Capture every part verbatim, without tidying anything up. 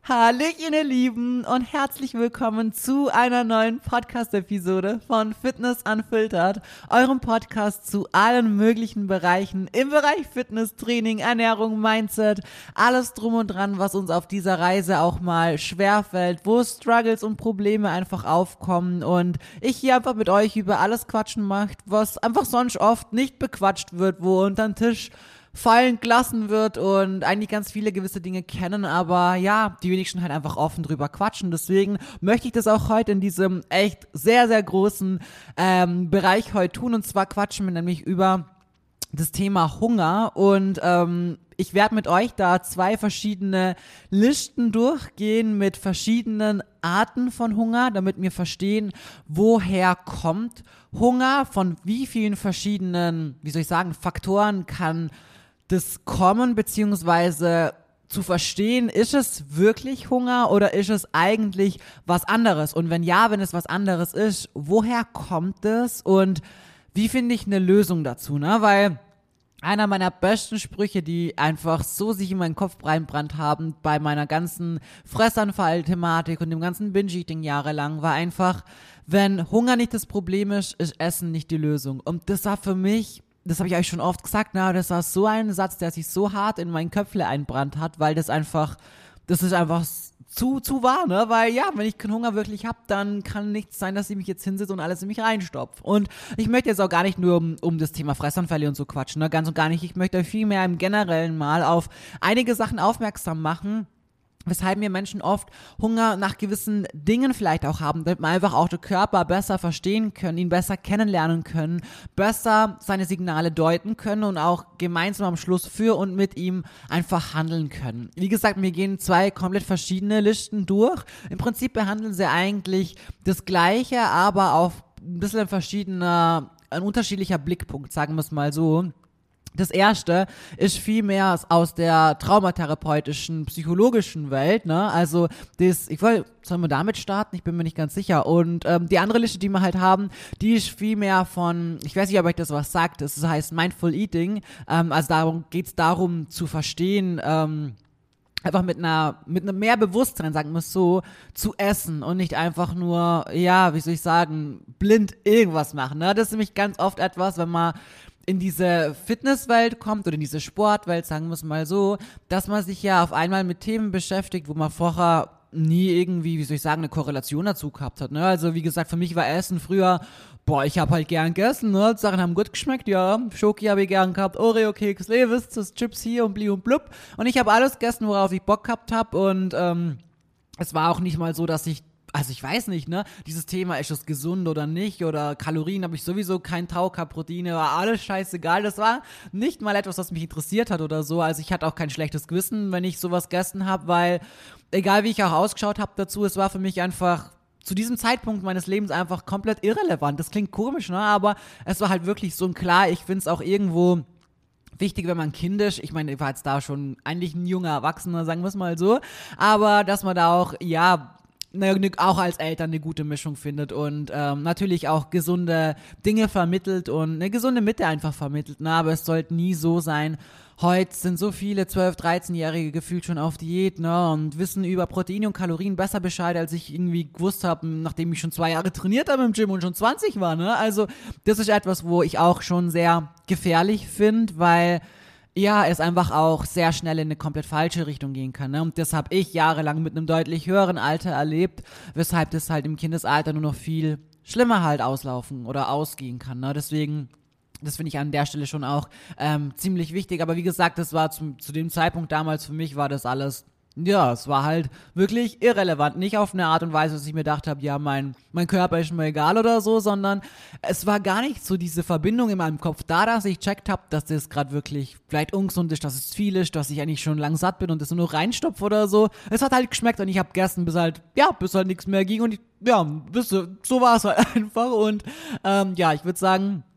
Hallöchen, ihr Lieben, und herzlich willkommen zu einer neuen Podcast-Episode von Fitness Unfiltered, eurem Podcast zu allen möglichen Bereichen im Bereich Fitness, Training, Ernährung, Mindset, alles drum und dran, was uns auf dieser Reise auch mal schwerfällt, wo Struggles und Probleme einfach aufkommen und ich hier einfach mit euch über alles quatschen macht, was einfach sonst oft nicht bequatscht wird, wo unter den Tisch fallen gelassen wird und eigentlich ganz viele gewisse Dinge kennen, aber ja, die wenigsten halt einfach offen drüber quatschen. Deswegen möchte ich das auch heute in diesem echt sehr, sehr großen ähm, Bereich heute tun, und zwar quatschen wir nämlich über das Thema Hunger und ähm, ich werde mit euch da zwei verschiedene Listen durchgehen mit verschiedenen Arten von Hunger, damit wir verstehen, woher kommt Hunger, von wie vielen verschiedenen, wie soll ich sagen, Faktoren kann das kommen, beziehungsweise zu verstehen, ist es wirklich Hunger oder ist es eigentlich was anderes? Und wenn ja, wenn es was anderes ist, woher kommt es und wie finde ich eine Lösung dazu, ne? Weil einer meiner besten Sprüche, die einfach so sich in meinen Kopf reinbrannt haben bei meiner ganzen Fressanfall-Thematik und dem ganzen Binge-Eating jahrelang, war einfach, wenn Hunger nicht das Problem ist, ist Essen nicht die Lösung. Und das war für mich, das habe ich euch schon oft gesagt, na, das war so ein Satz, der sich so hart in mein Köpfle einbrannt hat, weil das einfach, das ist einfach zu, zu wahr, ne, weil ja, wenn ich keinen Hunger wirklich habe, dann kann nichts sein, dass ich mich jetzt hinsetze und alles in mich reinstopfe. Und ich möchte jetzt auch gar nicht nur um, um das Thema Fressanfälle und so quatschen, ne, ganz und gar nicht, ich möchte euch viel mehr im Generellen mal auf einige Sachen aufmerksam machen, weshalb wir Menschen oft Hunger nach gewissen Dingen vielleicht auch haben, damit wir einfach auch den Körper besser verstehen können, ihn besser kennenlernen können, besser seine Signale deuten können und auch gemeinsam am Schluss für und mit ihm einfach handeln können. Wie gesagt, wir gehen zwei komplett verschiedene Listen durch. Im Prinzip behandeln sie eigentlich das Gleiche, aber auf ein bisschen ein verschiedener, ein unterschiedlicher Blickpunkt, sagen wir es mal so. Das erste ist viel mehr aus der traumatherapeutischen, psychologischen Welt, ne, also das, ich wollte, sollen wir damit starten? Ich bin mir nicht ganz sicher. Und ähm, die andere Liste, die wir halt haben, die ist viel mehr von, ich weiß nicht, ob euch das was sagt, das heißt Mindful Eating, ähm, also darum geht's darum zu verstehen, ähm, einfach mit einer, mit einem mehr Bewusstsein, sagen wir es so, zu essen und nicht einfach nur, ja, wie soll ich sagen, blind irgendwas machen, ne, das ist nämlich ganz oft etwas, wenn man in diese Fitnesswelt kommt oder in diese Sportwelt, sagen wir es mal so, dass man sich ja auf einmal mit Themen beschäftigt, wo man vorher nie irgendwie, wie soll ich sagen, eine Korrelation dazu gehabt hat, ne? Also wie gesagt, für mich war Essen früher, boah, ich habe halt gern gegessen, ne? Sachen haben gut geschmeckt, ja, Schoki habe ich gern gehabt, Oreo-Keks, Levis, das Chips hier und bli und blub, und ich habe alles gegessen, worauf ich Bock gehabt habe, und ähm, es war auch nicht mal so, dass ich Also ich weiß nicht, ne, dieses Thema, ist es gesund oder nicht, oder Kalorien habe ich sowieso kein Tau gehabt, Proteine, war alles scheißegal, das war nicht mal etwas, was mich interessiert hat oder so, also ich hatte auch kein schlechtes Gewissen, wenn ich sowas gegessen habe, weil egal wie ich auch ausgeschaut habe dazu, es war für mich einfach zu diesem Zeitpunkt meines Lebens einfach komplett irrelevant, das klingt komisch, ne, aber es war halt wirklich so, und klar, ich finde es auch irgendwo wichtig, wenn man kindisch, ich meine, ich war jetzt da schon eigentlich ein junger Erwachsener, sagen wir es mal so, aber dass man da auch, ja, auch als Eltern eine gute Mischung findet und ähm, natürlich auch gesunde Dinge vermittelt und eine gesunde Mitte einfach vermittelt, ne? Aber es sollte nie so sein, heute sind so viele zwölf-, dreizehnjährige gefühlt schon auf Diät, ne, und wissen über Proteine und Kalorien besser Bescheid, als ich irgendwie gewusst habe, nachdem ich schon zwei Jahre trainiert habe im Gym und schon zwanzig war, ne, also das ist etwas, wo ich auch schon sehr gefährlich finde, weil ja, es einfach auch sehr schnell in eine komplett falsche Richtung gehen kann, ne? Und das habe ich jahrelang mit einem deutlich höheren Alter erlebt, weshalb das halt im Kindesalter nur noch viel schlimmer halt auslaufen oder ausgehen kann, ne? Deswegen, das finde ich an der Stelle schon auch ähm, ziemlich wichtig. Aber wie gesagt, das war zu, zu dem Zeitpunkt damals für mich war das alles, ja, es war halt wirklich irrelevant. Nicht auf eine Art und Weise, dass ich mir gedacht habe, ja, mein, mein Körper ist mir egal oder so, sondern es war gar nicht so diese Verbindung in meinem Kopf da, dass ich checkt habe, dass das gerade wirklich vielleicht ungesund ist, dass es viel ist, dass ich eigentlich schon lang satt bin und das nur noch reinstopfe oder so. Es hat halt geschmeckt und ich habe gegessen, bis halt, ja, bis halt nichts mehr ging und ich, ja, bis, so war es halt einfach und ähm, ja, ich würde sagen,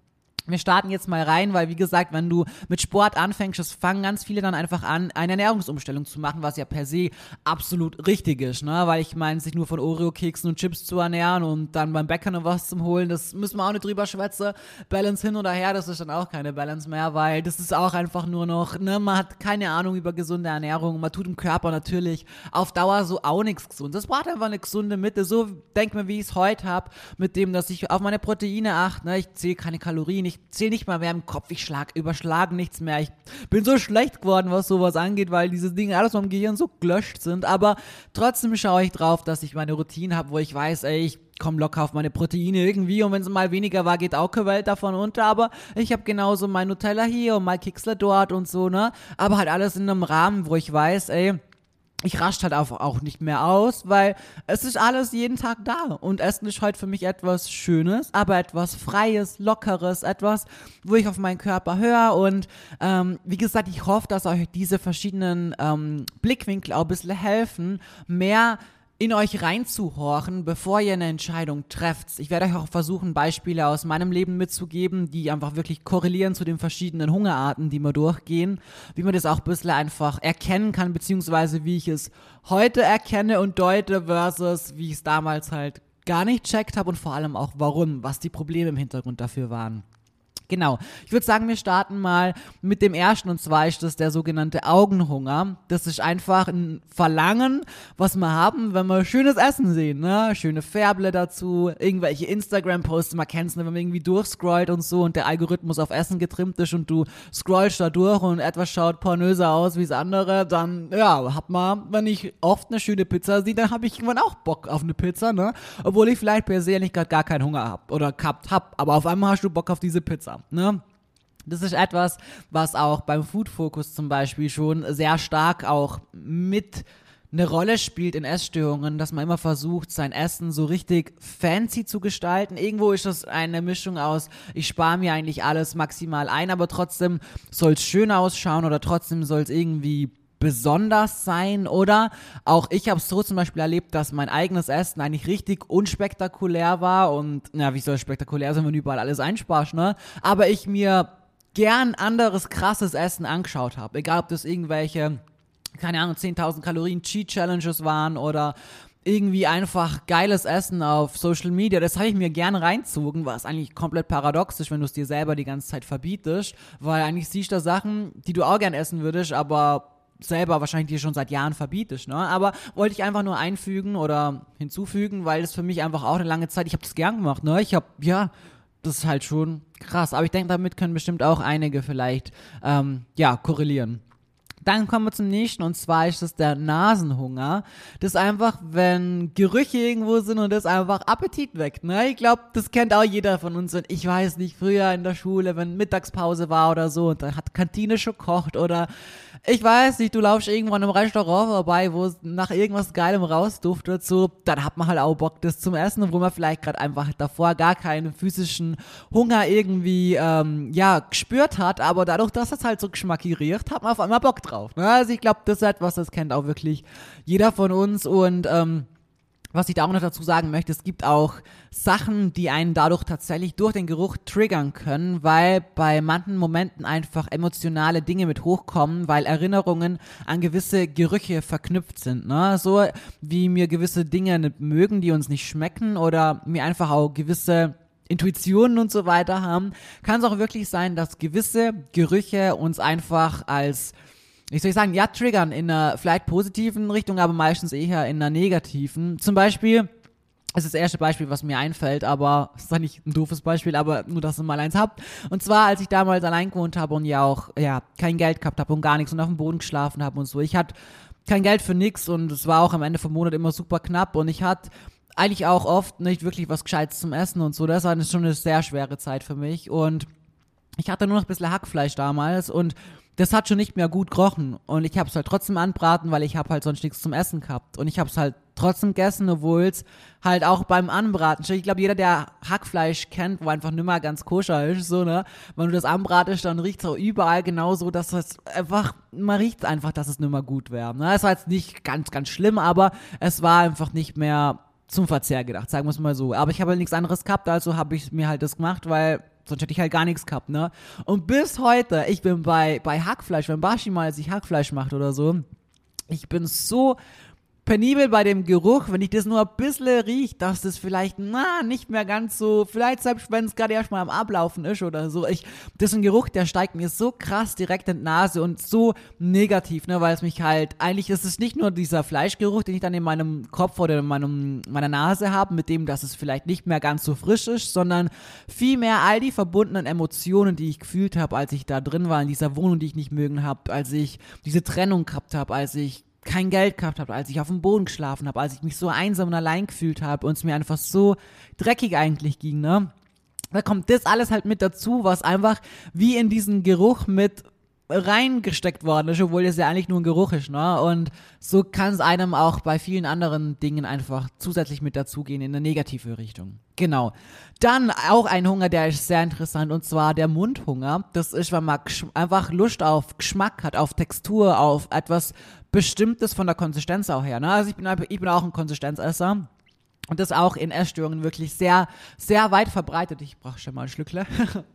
Wir starten jetzt mal rein, weil wie gesagt, wenn du mit Sport anfängst, es fangen ganz viele dann einfach an, eine Ernährungsumstellung zu machen, was ja per se absolut richtig ist, ne? Weil ich meine, sich nur von Oreo-Keksen und Chips zu ernähren und dann beim Bäcker noch was zum Holen, das müssen wir auch nicht drüber schwätzen. Balance hin oder her, das ist dann auch keine Balance mehr, weil das ist auch einfach nur noch, ne, man hat keine Ahnung über gesunde Ernährung, man tut im Körper natürlich auf Dauer so auch nichts gesund. Das braucht einfach eine gesunde Mitte, so denk mir, wie ich es heute habe, mit dem, dass ich auf meine Proteine achte, ne? Ich zähle keine Kalorien, ich Ich zähle nicht mal mehr im Kopf, ich schlag, überschlage nichts mehr. Ich bin so schlecht geworden, was sowas angeht, weil diese Dinge alles vom Gehirn so gelöscht sind. Aber trotzdem schaue ich drauf, dass ich meine Routine habe, wo ich weiß, ey, ich komme locker auf meine Proteine irgendwie und wenn es mal weniger war, geht auch keine Welt davon unter, aber ich habe genauso mein Nutella hier und mein Kixler dort und so, ne? Aber halt alles in einem Rahmen, wo ich weiß, ey, ich raste halt auch, auch nicht mehr aus, weil es ist alles jeden Tag da und Essen ist heute für mich etwas Schönes, aber etwas Freies, Lockeres, etwas, wo ich auf meinen Körper höre und ähm, wie gesagt, ich hoffe, dass euch diese verschiedenen ähm, Blickwinkel auch ein bisschen helfen, mehr in euch reinzuhorchen, bevor ihr eine Entscheidung trefft. Ich werde euch auch versuchen, Beispiele aus meinem Leben mitzugeben, die einfach wirklich korrelieren zu den verschiedenen Hungerarten, die wir durchgehen, wie man das auch ein bisschen einfach erkennen kann, beziehungsweise wie ich es heute erkenne und deute versus wie ich es damals halt gar nicht checkt habe und vor allem auch warum, was die Probleme im Hintergrund dafür waren. Genau, ich würde sagen, wir starten mal mit dem ersten und zwar ist das der sogenannte Augenhunger. Das ist einfach ein Verlangen, was wir haben, wenn wir schönes Essen sehen, ne? Schöne Färble dazu, irgendwelche Instagram-Posts, man kennt es, wenn man irgendwie durchscrollt und so und der Algorithmus auf Essen getrimmt ist und du scrollst da durch und etwas schaut pornöser aus wie das andere, dann, ja, hat man, wenn ich oft eine schöne Pizza sehe, dann habe ich irgendwann auch Bock auf eine Pizza, ne? Obwohl ich vielleicht per se nicht gerade gar keinen Hunger habe oder gehabt hab, aber auf einmal hast du Bock auf diese Pizza. Ne? Das ist etwas, was auch beim Food Focus zum Beispiel schon sehr stark auch mit eine Rolle spielt in Essstörungen, dass man immer versucht, sein Essen so richtig fancy zu gestalten. Irgendwo ist das eine Mischung aus, ich spare mir eigentlich alles maximal ein, aber trotzdem soll es schön ausschauen oder trotzdem soll es irgendwie besonders sein oder auch ich habe es so zum Beispiel erlebt, dass mein eigenes Essen eigentlich richtig unspektakulär war und, na, wie soll es spektakulär sein, wenn du überall alles einsparst, ne? Aber ich mir gern anderes krasses Essen angeschaut habe, egal ob das irgendwelche, keine Ahnung, zehntausend Kalorien Cheat Challenges waren oder irgendwie einfach geiles Essen auf Social Media, das habe ich mir gerne reinzogen, was eigentlich komplett paradox ist, wenn du es dir selber die ganze Zeit verbietest, weil eigentlich siehst du da Sachen, die du auch gern essen würdest, aber selber wahrscheinlich dir schon seit Jahren verbietest, ne? Aber wollte ich einfach nur einfügen oder hinzufügen, weil das für mich einfach auch eine lange Zeit, ich habe das gern gemacht, ne? Ich habe, ja, das ist halt schon krass. Aber ich denke, damit können bestimmt auch einige vielleicht, ähm, ja, korrelieren. Dann kommen wir zum nächsten und zwar ist das der Nasenhunger. Das ist einfach, wenn Gerüche irgendwo sind und das einfach Appetit weckt, ne? Ich glaube, das kennt auch jeder von uns. Und ich weiß nicht, früher in der Schule, wenn Mittagspause war oder so und da hat Kantine schon gekocht oder ich weiß nicht, du laufst irgendwo an einem Restaurant vorbei, wo es nach irgendwas Geilem rausduftet, so, dann hat man halt auch Bock, das zum Essen, obwohl man vielleicht gerade einfach davor gar keinen physischen Hunger irgendwie, ähm, ja, gespürt hat, aber dadurch, dass es halt so geschmackig riecht, hat man auf einmal Bock drauf. Ne? Also ich glaube, das ist etwas, das kennt auch wirklich jeder von uns und, ähm, was ich da auch noch dazu sagen möchte, es gibt auch Sachen, die einen dadurch tatsächlich durch den Geruch triggern können, weil bei manchen Momenten einfach emotionale Dinge mit hochkommen, weil Erinnerungen an gewisse Gerüche verknüpft sind. Ne? So wie mir gewisse Dinge nicht mögen, die uns nicht schmecken oder mir einfach auch gewisse Intuitionen und so weiter haben, kann es auch wirklich sein, dass gewisse Gerüche uns einfach als ich soll sagen, ja, triggern in einer vielleicht positiven Richtung, aber meistens eher in einer negativen. Zum Beispiel, das ist das erste Beispiel, was mir einfällt, aber es ist doch nicht ein doofes Beispiel, aber nur, dass ihr mal eins habt. Und zwar, als ich damals allein gewohnt habe und ja auch, ja, kein Geld gehabt habe und gar nichts und auf dem Boden geschlafen habe und so. Ich hatte kein Geld für nichts und es war auch am Ende vom Monat immer super knapp und ich hatte eigentlich auch oft nicht wirklich was Gescheites zum Essen und so. Das war schon eine sehr schwere Zeit für mich und ich hatte nur noch ein bisschen Hackfleisch damals und das hat schon nicht mehr gut gerochen und ich habe es halt trotzdem anbraten, weil ich habe halt sonst nichts zum Essen gehabt und ich habe es halt trotzdem gegessen, obwohl es halt auch beim Anbraten, ich glaube jeder, der Hackfleisch kennt, wo einfach nimmer ganz koscher ist, so, ne, wenn du das anbratest, dann riecht es auch überall genauso, dass es einfach, man riecht einfach, dass es nimmer gut wäre, ne, es war jetzt nicht ganz, ganz schlimm, aber es war einfach nicht mehr zum Verzehr gedacht, sagen wir es mal so, aber ich habe halt nichts anderes gehabt, also habe ich mir halt das gemacht, weil sonst hätte ich halt gar nichts gehabt, ne? Und bis heute, ich bin bei, bei Hackfleisch, wenn Bashi mal sich Hackfleisch macht oder so, ich bin so penibel bei dem Geruch, wenn ich das nur ein bisschen rieche, dass das vielleicht, na, nicht mehr ganz so, vielleicht selbst wenn es gerade erst mal am Ablaufen ist oder so, ich, das ist ein Geruch, der steigt mir so krass direkt in die Nase und so negativ, ne, weil es mich halt, eigentlich ist es nicht nur dieser Fleischgeruch, den ich dann in meinem Kopf oder in meinem, meiner Nase habe, mit dem, dass es vielleicht nicht mehr ganz so frisch ist, sondern vielmehr all die verbundenen Emotionen, die ich gefühlt habe, als ich da drin war, in dieser Wohnung, die ich nicht mögen habe, als ich diese Trennung gehabt habe, als ich kein Geld gehabt habe, als ich auf dem Boden geschlafen habe, als ich mich so einsam und allein gefühlt habe und es mir einfach so dreckig eigentlich ging, ne? Da kommt das alles halt mit dazu, was einfach wie in diesen Geruch mit reingesteckt worden ist, obwohl das ja eigentlich nur ein Geruch ist, ne? Und so kann es einem auch bei vielen anderen Dingen einfach zusätzlich mit dazugehen in eine negative Richtung. Genau. Dann auch ein Hunger, der ist sehr interessant, und zwar der Mundhunger. Das ist, wenn man gesch- einfach Lust auf Geschmack hat, auf Textur, auf etwas Bestimmtes von der Konsistenz auch her, ne? Also ich bin, ich bin auch ein Konsistenzesser. Und das auch in Essstörungen wirklich sehr, sehr weit verbreitet. Ich brauche schon mal ein Schlückle.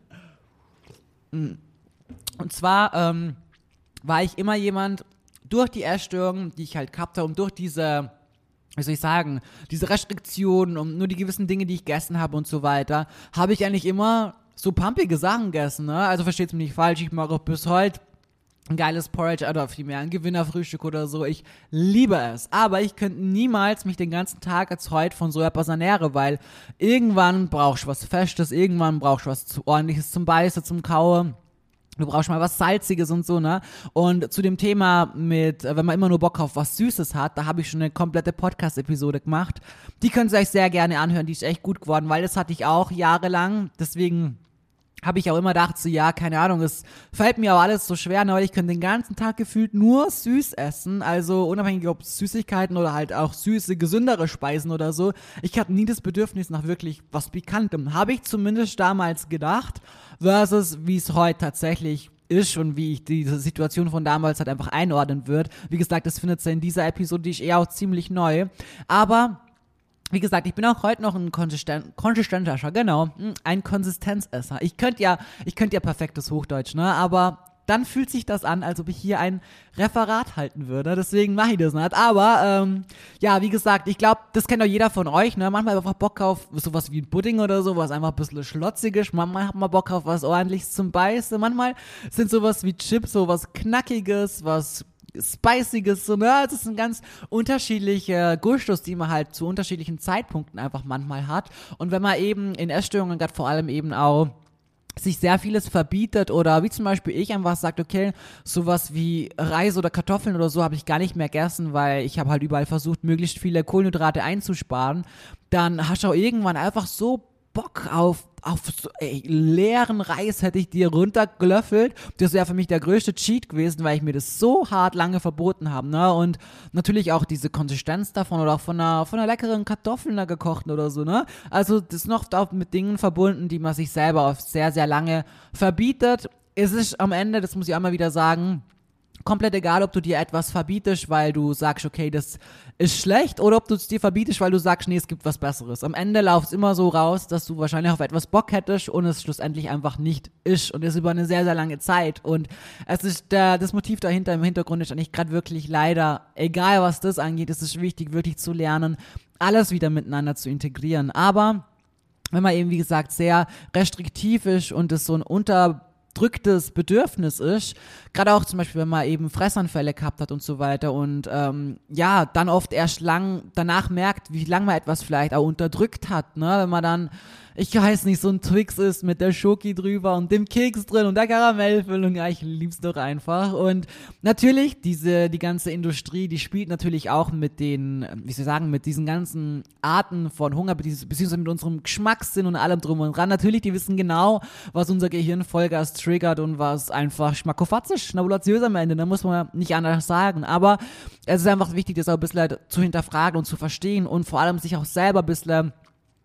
Und zwar ähm, war ich immer jemand, durch die Essstörungen, die ich halt gehabt habe und durch diese, wie soll ich sagen, diese Restriktionen und nur die gewissen Dinge, die ich gegessen habe und so weiter, habe ich eigentlich immer so pumpige Sachen gegessen, ne? Also versteht's mich nicht falsch, ich mache auch bis heute ein geiles Porridge oder vielmehr ein Gewinnerfrühstück oder so. Ich liebe es. Aber ich könnte niemals mich den ganzen Tag als heute von so etwas ernähren, weil irgendwann brauchst du was Festes, irgendwann brauchst du was zu, Ordentliches zum Beißen, zum Kauen. Du brauchst mal was Salziges und so, ne? Und zu dem Thema mit, wenn man immer nur Bock auf was Süßes hat, da habe ich schon eine komplette Podcast-Episode gemacht. Die könnt ihr euch sehr gerne anhören, die ist echt gut geworden, weil das hatte ich auch jahrelang. Deswegen habe ich auch immer gedacht, so ja, keine Ahnung, es fällt mir auch alles so schwer, ne, weil ich könnte den ganzen Tag gefühlt nur süß essen, also unabhängig ob Süßigkeiten oder halt auch süße, gesündere Speisen oder so. Ich hatte nie das Bedürfnis nach wirklich was Pikantem, habe ich zumindest damals gedacht, versus wie es heute tatsächlich ist und wie ich diese Situation von damals halt einfach einordnen würde. Wie gesagt, das findet ihr in dieser Episode, die ist eher auch ziemlich neu, aber wie gesagt, ich bin auch heute noch ein Konsisten- Konsistenzesser, genau, ein Konsistenzesser. Ich könnte ja, ich könnte ja perfektes Hochdeutsch, ne, aber dann fühlt sich das an, als ob ich hier ein Referat halten würde, deswegen mache ich das nicht, aber, ähm, ja, wie gesagt, ich glaube, das kennt doch jeder von euch, ne, manchmal einfach Bock auf sowas wie ein Pudding oder so, was einfach ein bisschen schlotzig ist, manchmal hat man Bock auf was ordentliches zum Beißen, manchmal sind sowas wie Chips, sowas Knackiges, was Spiciges, so, ne? Das sind ganz unterschiedliche Gustos, die man halt zu unterschiedlichen Zeitpunkten einfach manchmal hat. Und wenn man eben in Essstörungen gerade vor allem eben auch sich sehr vieles verbietet oder wie zum Beispiel ich einfach sagt, okay, sowas wie Reis oder Kartoffeln oder so habe ich gar nicht mehr gegessen, weil ich habe halt überall versucht, möglichst viele Kohlenhydrate einzusparen, dann hast du auch irgendwann einfach so Bock auf, auf so, ey, leeren Reis hätte ich dir runtergelöffelt. Das wäre für mich der größte Cheat gewesen, weil ich mir das so hart lange verboten habe, ne? Und natürlich auch diese Konsistenz davon oder auch von einer, von einer leckeren Kartoffeln da gekochten oder so, ne? Also das ist noch auch mit Dingen verbunden, die man sich selber auf sehr, sehr lange verbietet. Es ist am Ende, das muss ich einmal wieder sagen, komplett egal, ob du dir etwas verbietest, weil du sagst, okay, das ist schlecht, oder ob du es dir verbietest, weil du sagst, nee, es gibt was Besseres. Am Ende läuft es immer so raus, dass du wahrscheinlich auf etwas Bock hättest und es schlussendlich einfach nicht ist und es über eine sehr, sehr lange Zeit. Und es ist der, das Motiv dahinter im Hintergrund ist eigentlich gerade wirklich leider, egal was das angeht, es ist wichtig, wirklich zu lernen, alles wieder miteinander zu integrieren. Aber wenn man eben, wie gesagt, sehr restriktiv ist und es so ein unter drücktes Bedürfnis ist, gerade auch zum Beispiel, wenn man eben Fressanfälle gehabt hat und so weiter und ähm, ja, dann oft erst lang danach merkt, wie lange man etwas vielleicht auch unterdrückt hat, ne, wenn man dann, ich weiß nicht, so ein Twix ist mit der Schoki drüber und dem Keks drin und der Karamellfüllung, ja, ich lieb's doch einfach. Und natürlich, diese, die ganze Industrie, die spielt natürlich auch mit den, wie soll ich sagen, mit diesen ganzen Arten von Hunger, beziehungsweise mit unserem Geschmackssinn und allem drum und dran. Natürlich, die wissen genau, was unser Gehirn Vollgas triggert und was einfach schmackofatzisch, schnabulatiös am Ende, da muss man nicht anders sagen. Aber es ist einfach wichtig, das auch ein bisschen zu hinterfragen und zu verstehen und vor allem sich auch selber ein bisschen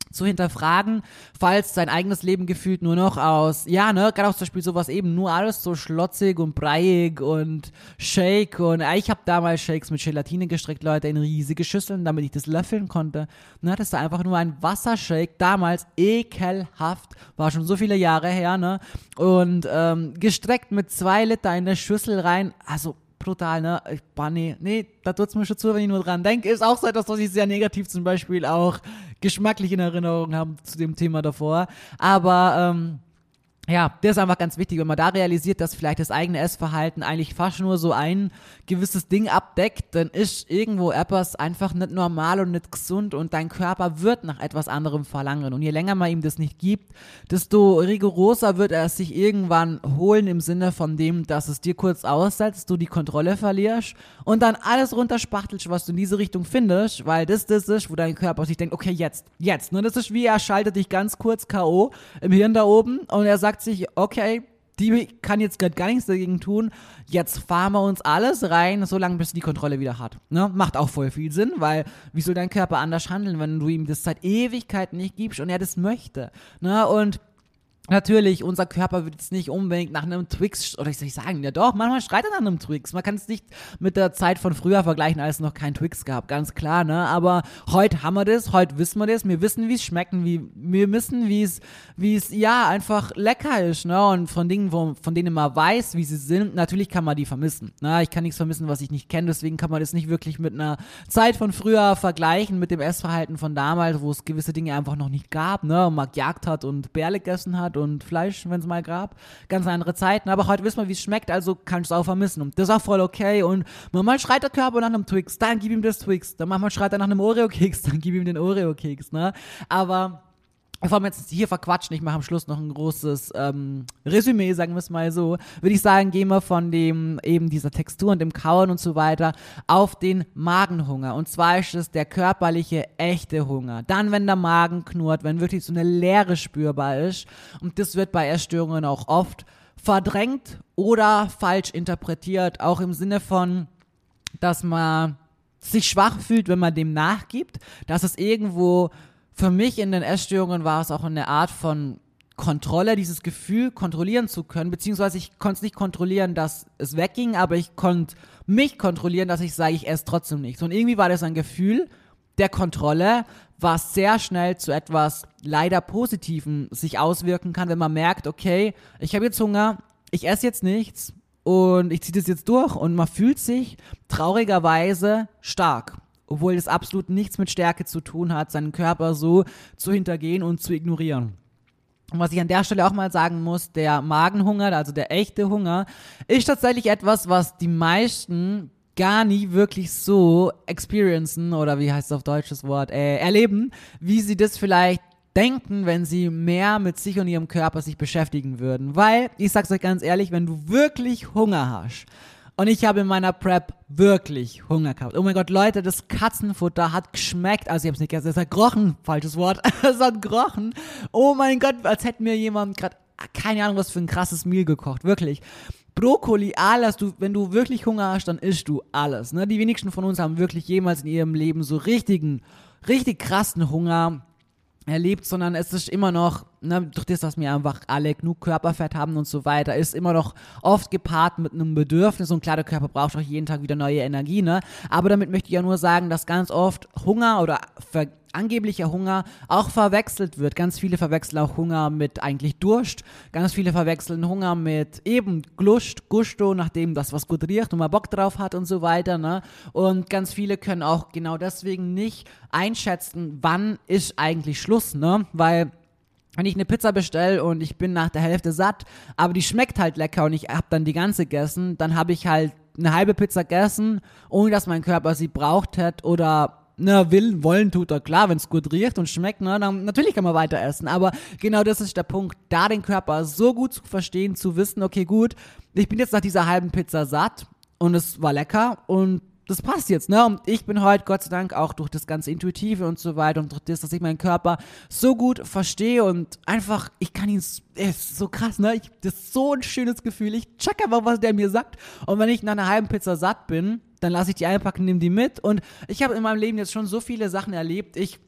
zu hinterfragen, falls sein eigenes Leben gefühlt nur noch aus, ja, ne, gerade auch zum Beispiel sowas eben, nur alles so schlotzig und breiig und Shake und äh, ich habe damals Shakes mit Gelatine gestreckt, Leute, in riesige Schüsseln, damit ich das löffeln konnte. Ne, das war einfach nur ein Wassershake, damals ekelhaft, war schon so viele Jahre her, ne, und ähm, gestreckt mit zwei Liter in der Schüssel rein, also brutal, ne? Ich, boah, nee, nee, da tut's mir schon zu, wenn ich nur dran denke. Ist auch so etwas, was ich sehr negativ zum Beispiel auch geschmacklich in Erinnerung habe zu dem Thema davor. Aber, ähm, ja, das ist einfach ganz wichtig, wenn man da realisiert, dass vielleicht das eigene Essverhalten eigentlich fast nur so ein gewisses Ding abdeckt, dann ist irgendwo etwas einfach nicht normal und nicht gesund und dein Körper wird nach etwas anderem verlangen. Und je länger man ihm das nicht gibt, desto rigoroser wird er es sich irgendwann holen im Sinne von dem, dass es dir kurz aussetzt, du die Kontrolle verlierst und dann alles runterspachtelst, was du in diese Richtung findest, weil das das ist, wo dein Körper sich denkt, okay, jetzt, jetzt. Ne? Das ist wie, er schaltet dich ganz kurz K O im Hirn da oben und er sagt sich, okay, die kann jetzt gerade gar nichts dagegen tun, jetzt fahren wir uns alles rein, solange bis die Kontrolle wieder hat. Ne? Macht auch voll viel Sinn, weil wie soll dein Körper anders handeln, wenn du ihm das seit Ewigkeiten nicht gibst und er das möchte. Ne? Und natürlich, unser Körper wird jetzt nicht unbedingt nach einem Twix, oder ich soll ich sagen, ja doch, manchmal schreit er nach einem Twix. Man kann es nicht mit der Zeit von früher vergleichen, als es noch kein Twix gab, ganz klar, ne? Aber heute haben wir das, heute wissen wir das, wir wissen, wie es schmeckt, wie, wir wissen, wie es, wie es, ja, einfach lecker ist, ne? Und von Dingen, wo, von denen man weiß, wie sie sind, natürlich kann man die vermissen, ne? Ich kann nichts vermissen, was ich nicht kenne, deswegen kann man das nicht wirklich mit einer Zeit von früher vergleichen, mit dem Essverhalten von damals, wo es gewisse Dinge einfach noch nicht gab, ne? Und man gejagt hat und Bärle gegessen hat und Fleisch, wenn es mal gab. Ganz andere Zeiten. Aber heute wissen wir, wie es schmeckt, also kannst du es auch vermissen. Und das ist auch voll okay. Und manchmal schreit der Körper nach einem Twix, dann gib ihm das Twix. Dann manchmal schreit er nach einem Oreo-Keks, dann gib ihm den Oreo-Keks. Ne? Aber bevor wir jetzt hier verquatschen, ich mache am Schluss noch ein großes ähm, Resümee, sagen wir es mal so, würde ich sagen, gehen wir von dem eben dieser Textur und dem Kauen und so weiter auf den Magenhunger. Und zwar ist es der körperliche, echte Hunger. Dann, wenn der Magen knurrt, wenn wirklich so eine Leere spürbar ist. Und das wird bei Essstörungen auch oft verdrängt oder falsch interpretiert, auch im Sinne von, dass man sich schwach fühlt, wenn man dem nachgibt, dass es irgendwo für mich in den Essstörungen war es auch eine Art von Kontrolle, dieses Gefühl kontrollieren zu können, beziehungsweise ich konnte es nicht kontrollieren, dass es wegging, aber ich konnte mich kontrollieren, dass ich sage, ich esse trotzdem nichts. Und irgendwie war das ein Gefühl der Kontrolle, was sehr schnell zu etwas leider Positivem sich auswirken kann, wenn man merkt, okay, ich habe jetzt Hunger, ich esse jetzt nichts und ich ziehe das jetzt durch und man fühlt sich traurigerweise stark. Obwohl das absolut nichts mit Stärke zu tun hat, seinen Körper so zu hintergehen und zu ignorieren. Und was ich an der Stelle auch mal sagen muss, der Magenhunger, also der echte Hunger, ist tatsächlich etwas, was die meisten gar nie wirklich so experiencen, oder wie heißt es auf Deutsch das Wort, äh, erleben, wie sie das vielleicht denken, wenn sie mehr mit sich und ihrem Körper sich beschäftigen würden. Weil, ich sag's euch ganz ehrlich, wenn du wirklich Hunger hast, und ich habe in meiner Prep wirklich Hunger gehabt. Oh mein Gott, Leute, das Katzenfutter hat geschmeckt. Also ich habe es nicht gegessen, es hat gerochen. Falsches Wort. Es hat gerochen. Oh mein Gott, als hätte mir jemand gerade, keine Ahnung, was für ein krasses Meal gekocht. Wirklich. Brokkoli, alles. Du, wenn du wirklich Hunger hast, dann isst du alles. Ne? Die wenigsten von uns haben wirklich jemals in ihrem Leben so richtigen, richtig krassen Hunger erlebt, sondern es ist immer noch, ne, durch das, dass wir einfach alle genug Körperfett haben und so weiter, ist immer noch oft gepaart mit einem Bedürfnis und klar, der Körper braucht auch jeden Tag wieder neue Energie, ne, aber damit möchte ich ja nur sagen, dass ganz oft Hunger oder ver- angeblicher Hunger auch verwechselt wird. Ganz viele verwechseln auch Hunger mit eigentlich Durst. Ganz viele verwechseln Hunger mit eben Glust, Gusto, nachdem das was gut riecht und man Bock drauf hat und so weiter. Ne? Und ganz viele können auch genau deswegen nicht einschätzen, wann ist eigentlich Schluss. Ne? Weil wenn ich eine Pizza bestelle und ich bin nach der Hälfte satt, aber die schmeckt halt lecker und ich habe dann die ganze gegessen, dann habe ich halt eine halbe Pizza gegessen, ohne dass mein Körper sie braucht hat oder ne, will, wollen tut er, klar, wenn es gut riecht und schmeckt, ne, dann natürlich kann man weiter essen, aber genau das ist der Punkt, da den Körper so gut zu verstehen, zu wissen, okay, gut, ich bin jetzt nach dieser halben Pizza satt und es war lecker und das passt jetzt, ne, und ich bin heute, Gott sei Dank, auch durch das ganze Intuitive und so weiter und durch das, dass ich meinen Körper so gut verstehe und einfach, ich kann ihn, es ist so krass, ne, ich, das ist so ein schönes Gefühl, ich check einfach, was der mir sagt und wenn ich nach einer halben Pizza satt bin, dann lasse ich die einpacken, nehme die mit und ich habe in meinem Leben jetzt schon so viele Sachen erlebt, ich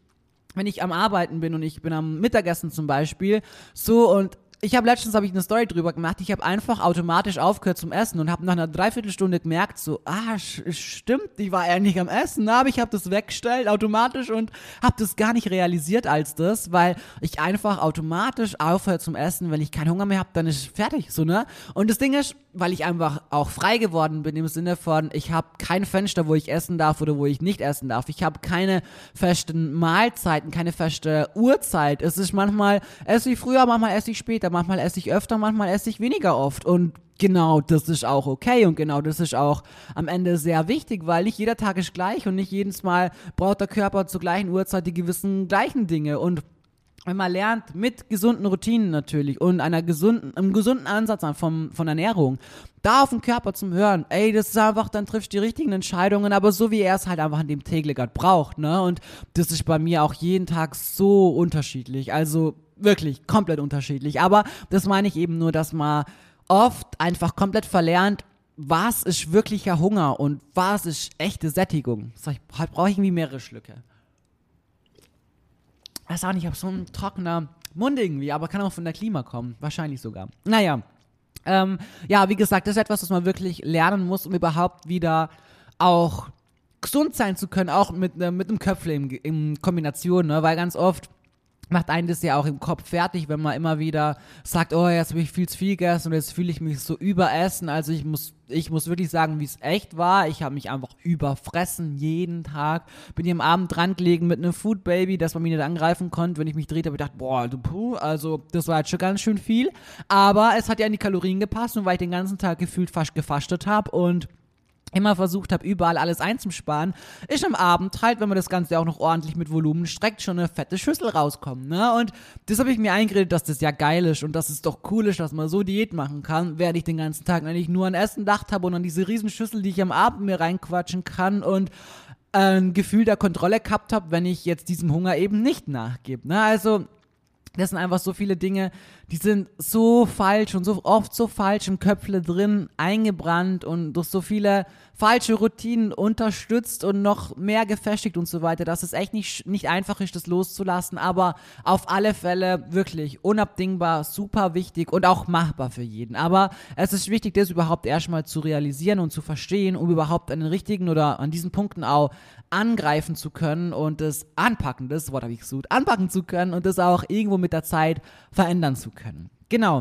wenn ich am Arbeiten bin und ich bin am Mittagessen zum Beispiel, so und ich habe letztens habe ich eine Story drüber gemacht, ich habe einfach automatisch aufgehört zum Essen und habe nach einer Dreiviertelstunde gemerkt, so, ah, sch- stimmt, ich war eigentlich am Essen, aber ich habe das weggestellt automatisch und habe das gar nicht realisiert als das, weil ich einfach automatisch aufhöre zum Essen, wenn ich keinen Hunger mehr habe, dann ist fertig, so, ne? Und das Ding ist, weil ich einfach auch frei geworden bin im Sinne von, ich habe kein Fenster, wo ich essen darf oder wo ich nicht essen darf. Ich habe keine festen Mahlzeiten, keine feste Uhrzeit. Es ist manchmal, esse ich früher, manchmal esse ich später, manchmal esse ich öfter, manchmal esse ich weniger oft. Und genau, das ist auch okay und genau das ist auch am Ende sehr wichtig, weil nicht jeder Tag ist gleich und nicht jedes Mal braucht der Körper zur gleichen Uhrzeit die gewissen gleichen Dinge. Und wenn man lernt, mit gesunden Routinen natürlich und einer gesunden, einem gesunden Ansatz vom, von Ernährung, da auf den Körper zum Hören, ey, das ist einfach, dann triffst du die richtigen Entscheidungen, aber so wie er es halt einfach an dem Tag gerade braucht, ne, und das ist bei mir auch jeden Tag so unterschiedlich, also wirklich komplett unterschiedlich, aber das meine ich eben nur, dass man oft einfach komplett verlernt, was ist wirklicher Hunger und was ist echte Sättigung. So, ich brauche irgendwie mehrere Schlücke. Ich weiß auch nicht, ich habe so einen trockenen Mund irgendwie, aber kann auch von der Klima kommen. Wahrscheinlich sogar. Naja, ähm, ja, wie gesagt, das ist etwas, was man wirklich lernen muss, um überhaupt wieder auch gesund sein zu können, auch mit, äh, mit einem Köpfle in, in Kombination, ne? Weil ganz oft macht einen das ja auch im Kopf fertig, wenn man immer wieder sagt, oh, jetzt habe ich viel zu viel gegessen und jetzt fühle ich mich so überessen. Also ich muss, ich muss wirklich sagen, wie es echt war. Ich habe mich einfach überfressen jeden Tag. Bin hier am Abend dran gelegen mit einem Food Baby, dass man mich nicht angreifen konnte. Wenn ich mich drehte, habe ich gedacht, boah, du puh, also das war jetzt schon ganz schön viel. Aber es hat ja an die Kalorien gepasst und weil ich den ganzen Tag gefühlt fast gefastet habe und immer versucht habe, überall alles einzusparen, ist am Abend halt, wenn man das Ganze auch noch ordentlich mit Volumen streckt, schon eine fette Schüssel rauskommen, ne? Und das habe ich mir eingeredet, dass das ja geil ist und dass es doch cool ist, dass man so Diät machen kann, während ich den ganzen Tag eigentlich nur an Essen gedacht habe und an diese Riesenschüssel, die ich am Abend mir reinquatschen kann und ein Gefühl der Kontrolle gehabt habe, wenn ich jetzt diesem Hunger eben nicht nachgebe, ne? Also das sind einfach so viele Dinge, die sind so falsch und so oft so falsch im Köpfle drin, eingebrannt und durch so viele falsche Routinen unterstützt und noch mehr gefestigt und so weiter, dass es echt nicht, nicht einfach ist, das loszulassen, aber auf alle Fälle wirklich unabdingbar, super wichtig und auch machbar für jeden. Aber es ist wichtig, das überhaupt erstmal zu realisieren und zu verstehen, um überhaupt an den richtigen oder an diesen Punkten auch angreifen zu können und das anpacken, das Wort habe ich gesucht, anpacken zu können und das auch irgendwo mit der Zeit verändern zu können. Genau.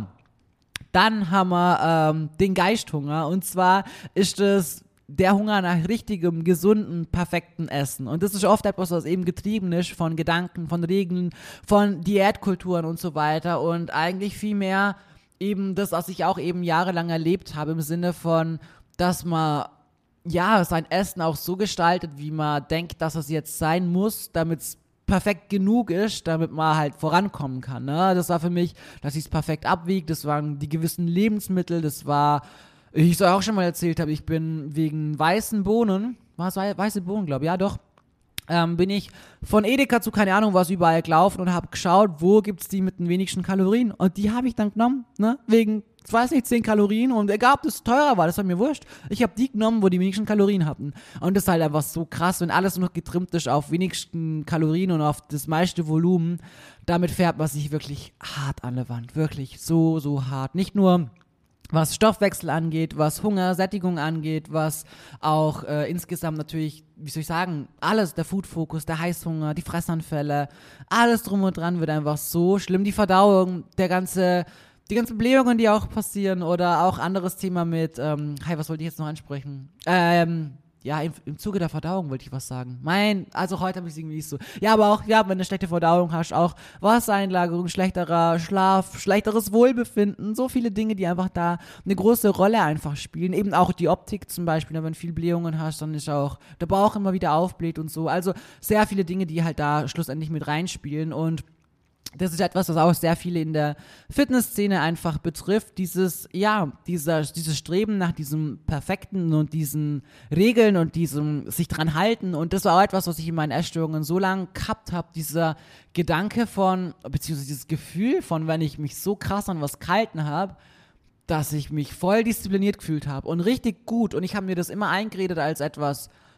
Dann haben wir ähm, den Geisthunger und zwar ist es der Hunger nach richtigem, gesunden, perfekten Essen. Und das ist oft etwas, was eben getrieben ist von Gedanken, von Regeln, von Diätkulturen und so weiter und eigentlich viel mehr eben das, was ich auch eben jahrelang erlebt habe im Sinne von, dass man ja, sein Essen auch so gestaltet, wie man denkt, dass es jetzt sein muss, damit es perfekt genug ist, damit man halt vorankommen kann. Ne? Das war für mich, dass ich es perfekt abwiegt, das waren die gewissen Lebensmittel, das war, ich soll auch schon mal erzählt habe, ich bin wegen weißen Bohnen, war es weiße Bohnen, glaube ich, ja doch, ähm, bin ich von Edeka zu keine Ahnung was überall gelaufen und habe geschaut, wo gibt's die mit den wenigsten Kalorien und die habe ich dann genommen, ne, wegen ich weiß nicht, zehn Kalorien und egal, ob das teurer war, das war mir wurscht. Ich habe die genommen, wo die wenigsten Kalorien hatten. Und das ist halt einfach so krass, wenn alles nur noch getrimmt ist auf wenigsten Kalorien und auf das meiste Volumen. Damit fährt man sich wirklich hart an der Wand. Wirklich so, so hart. Nicht nur was Stoffwechsel angeht, was Hunger, Sättigung angeht, was auch äh, insgesamt natürlich, wie soll ich sagen, alles, der Food-Fokus, der Heißhunger, die Fressanfälle, alles drum und dran wird einfach so schlimm. Die Verdauung, der ganze Die ganzen Blähungen, die auch passieren oder auch anderes Thema mit, ähm, hi, was wollte ich jetzt noch ansprechen? Ähm, ja, im, im Zuge der Verdauung wollte ich was sagen. Mein, also heute habe ich es irgendwie nicht so. Ja, aber auch, ja, wenn du eine schlechte Verdauung hast, auch Wassereinlagerung, schlechterer Schlaf, schlechteres Wohlbefinden, so viele Dinge, die einfach da eine große Rolle einfach spielen. Eben auch die Optik zum Beispiel, wenn du viel Blähungen hast, dann ist auch der Bauch immer wieder aufbläht und so. Also sehr viele Dinge, die halt da schlussendlich mit reinspielen und das ist etwas, was auch sehr viele in der Fitnessszene einfach betrifft. Dieses, ja, dieser, dieses Streben nach diesem Perfekten und diesen Regeln und diesem sich dran halten. Und das war auch etwas, was ich in meinen Essstörungen so lange gehabt habe. Dieser Gedanke von, beziehungsweise dieses Gefühl von, wenn ich mich so krass an was gehalten habe, dass ich mich voll diszipliniert gefühlt habe und richtig gut. Und ich habe mir das immer eingeredet als etwas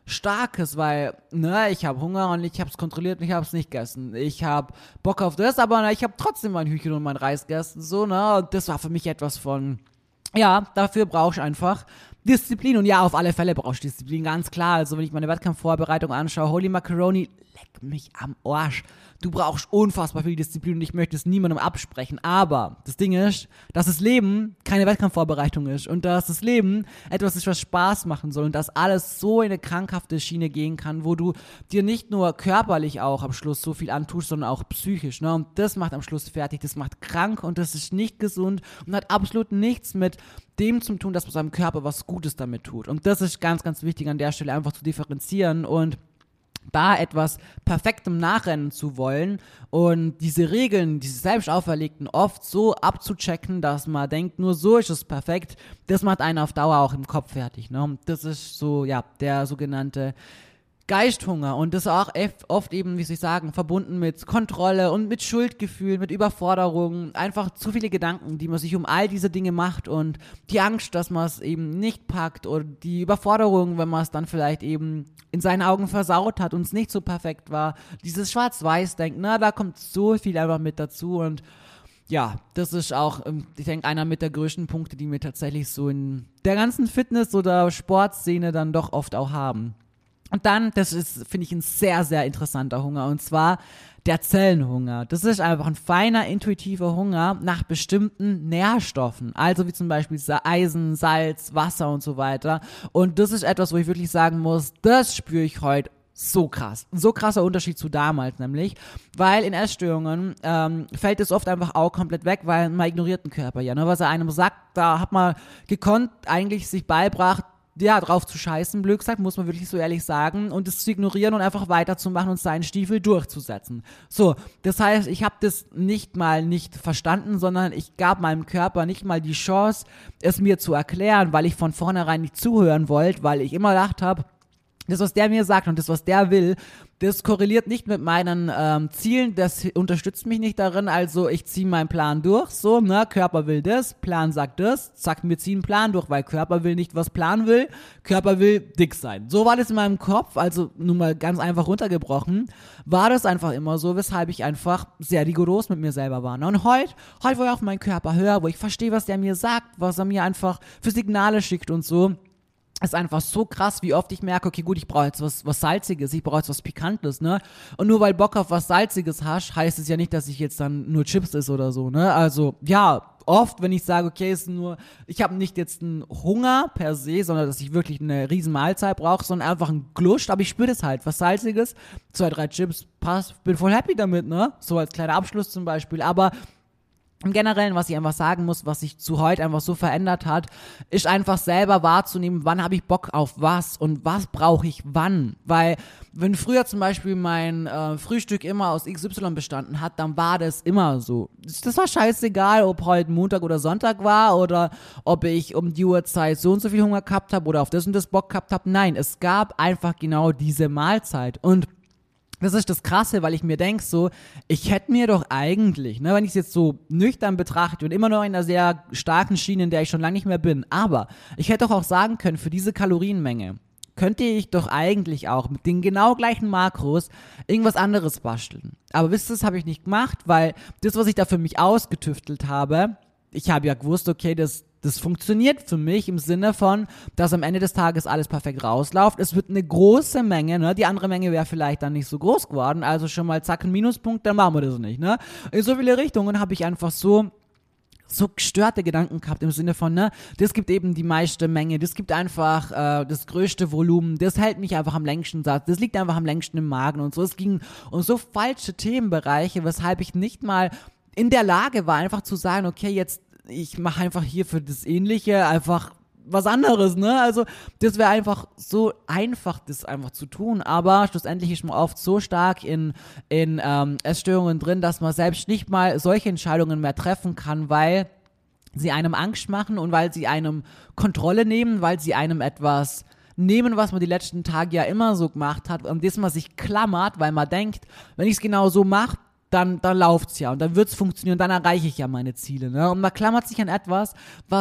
Starkes, weil, ne, ich habe Hunger und ich habe es kontrolliert und ich habe es nicht gegessen. Ich habe Bock auf das, aber ne, ich habe trotzdem mein Hühnchen und mein Reis gegessen, so, ne, und das war für mich etwas von, ja, dafür brauche ich einfach Disziplin. Und ja, auf alle Fälle brauche ich Disziplin, ganz klar. Also wenn ich meine Wettkampfvorbereitung anschaue, Holy Macaroni, leck mich am Arsch. Du brauchst unfassbar viel Disziplin und ich möchte es niemandem absprechen. Aber das Ding ist, dass das Leben keine Wettkampfvorbereitung ist und dass das Leben etwas ist, was Spaß machen soll und dass alles so in eine krankhafte Schiene gehen kann, wo du dir nicht nur körperlich auch am Schluss so viel antust, sondern auch psychisch. Ne? Und das macht am Schluss fertig, das macht krank und das ist nicht gesund und hat absolut nichts mit dem zu tun, dass man seinem Körper was Gutes damit tut. Und das ist ganz, ganz wichtig an der Stelle einfach zu differenzieren und da etwas Perfektem nachrennen zu wollen und diese Regeln, diese selbst auferlegten, oft so abzuchecken, dass man denkt, nur so ist es perfekt, das macht einen auf Dauer auch im Kopf fertig. Ne? Und das ist so, ja, der sogenannte Geisthunger und das auch oft eben, wie soll ich sagen, verbunden mit Kontrolle und mit Schuldgefühl, mit Überforderung, einfach zu viele Gedanken, die man sich um all diese Dinge macht und die Angst, dass man es eben nicht packt oder die Überforderung, wenn man es dann vielleicht eben in seinen Augen versaut hat und es nicht so perfekt war, dieses Schwarz-Weiß-Denken, na, da kommt so viel einfach mit dazu und ja, das ist auch, ich denke, einer mit der größten Punkte, die wir tatsächlich so in der ganzen Fitness- oder Sportszene dann doch oft auch haben. Und dann, das ist, finde ich, ein sehr, sehr interessanter Hunger, und zwar der Zellenhunger. Das ist einfach ein feiner, intuitiver Hunger nach bestimmten Nährstoffen, also wie zum Beispiel Eisen, Salz, Wasser und so weiter. Und das ist etwas, wo ich wirklich sagen muss, das spüre ich heute so krass. So krasser Unterschied zu damals nämlich, weil in Essstörungen ähm, fällt es oft einfach auch komplett weg, weil man ignoriert den Körper ja. Ne? Was er einem sagt, da hat man gekonnt eigentlich sich beibracht, ja, drauf zu scheißen, blöd gesagt, muss man wirklich so ehrlich sagen, und es zu ignorieren und einfach weiterzumachen und seinen Stiefel durchzusetzen. So, das heißt, ich habe das nicht mal nicht verstanden, sondern ich gab meinem Körper nicht mal die Chance, es mir zu erklären, weil ich von vornherein nicht zuhören wollte, weil ich immer gedacht habe, das, was der mir sagt und das, was der will, das korreliert nicht mit meinen ähm, Zielen, das unterstützt mich nicht darin, also ich ziehe meinen Plan durch, so, ne, Körper will das, Plan sagt das, zack, wir ziehen Plan durch, weil Körper will nicht, was Plan will, Körper will dick sein. So war das in meinem Kopf, also nur mal ganz einfach runtergebrochen, war das einfach immer so, weshalb ich einfach sehr rigoros mit mir selber war. Ne? Und heute, heute, wo ich auf meinen Körper höre, wo ich verstehe, was der mir sagt, was er mir einfach für Signale schickt und so, ist einfach so krass, wie oft ich merke, okay, gut, ich brauche jetzt was, was Salziges, ich brauche jetzt was Pikantes, ne? Und nur weil Bock auf was Salziges hast, heißt es ja nicht, dass ich jetzt dann nur Chips esse oder so, ne? Also, ja, oft, wenn ich sage, okay, ist nur, ich habe nicht jetzt einen Hunger per se, sondern dass ich wirklich eine riesen Mahlzeit brauche, sondern einfach einen Gluscht, aber ich spüre das halt, was Salziges, zwei, drei Chips, passt, bin voll happy damit, ne? So als kleiner Abschluss zum Beispiel, aber im Generellen, was ich einfach sagen muss, was sich zu heute einfach so verändert hat, ist einfach selber wahrzunehmen, wann habe ich Bock auf was und was brauche ich wann. Weil wenn früher zum Beispiel mein äh, Frühstück immer aus X Y bestanden hat, dann war das immer so. Das war scheißegal, ob heute Montag oder Sonntag war oder ob ich um die Uhrzeit so und so viel Hunger gehabt habe oder auf das und das Bock gehabt habe. Nein, es gab einfach genau diese Mahlzeit. Und das ist das Krasse, weil ich mir denke so, ich hätte mir doch eigentlich, ne, wenn ich es jetzt so nüchtern betrachte und immer noch in einer sehr starken Schiene, in der ich schon lange nicht mehr bin, aber ich hätte doch auch sagen können, für diese Kalorienmenge könnte ich doch eigentlich auch mit den genau gleichen Makros irgendwas anderes basteln. Aber wisst ihr, das habe ich nicht gemacht, weil das, was ich da für mich ausgetüftelt habe, ich habe ja gewusst, okay, das Das funktioniert für mich im Sinne von, dass am Ende des Tages alles perfekt rausläuft. Es wird eine große Menge, ne? Die andere Menge wäre vielleicht dann nicht so groß geworden. Also schon mal zack, ein Minuspunkt, dann machen wir das nicht, ne? In so viele Richtungen habe ich einfach so so gestörte Gedanken gehabt im Sinne von, ne, das gibt eben die meiste Menge, das gibt einfach äh, das größte Volumen, das hält mich einfach am längsten satt, das liegt einfach am längsten im Magen und so. Es ging um so falsche Themenbereiche, weshalb ich nicht mal in der Lage war, einfach zu sagen, okay, jetzt ich mache einfach hier für das Ähnliche einfach was anderes, ne? Also das wäre einfach so einfach, das einfach zu tun, aber schlussendlich ist man oft so stark in, in ähm, Essstörungen drin, dass man selbst nicht mal solche Entscheidungen mehr treffen kann, weil sie einem Angst machen und weil sie einem Kontrolle nehmen, weil sie einem etwas nehmen, was man die letzten Tage ja immer so gemacht hat, an das man sich klammert, weil man denkt, wenn ich es genau so mache, dann, dann läuft's ja und dann wird's funktionieren, dann erreiche ich ja meine Ziele, ne? Und man klammert sich an etwas, was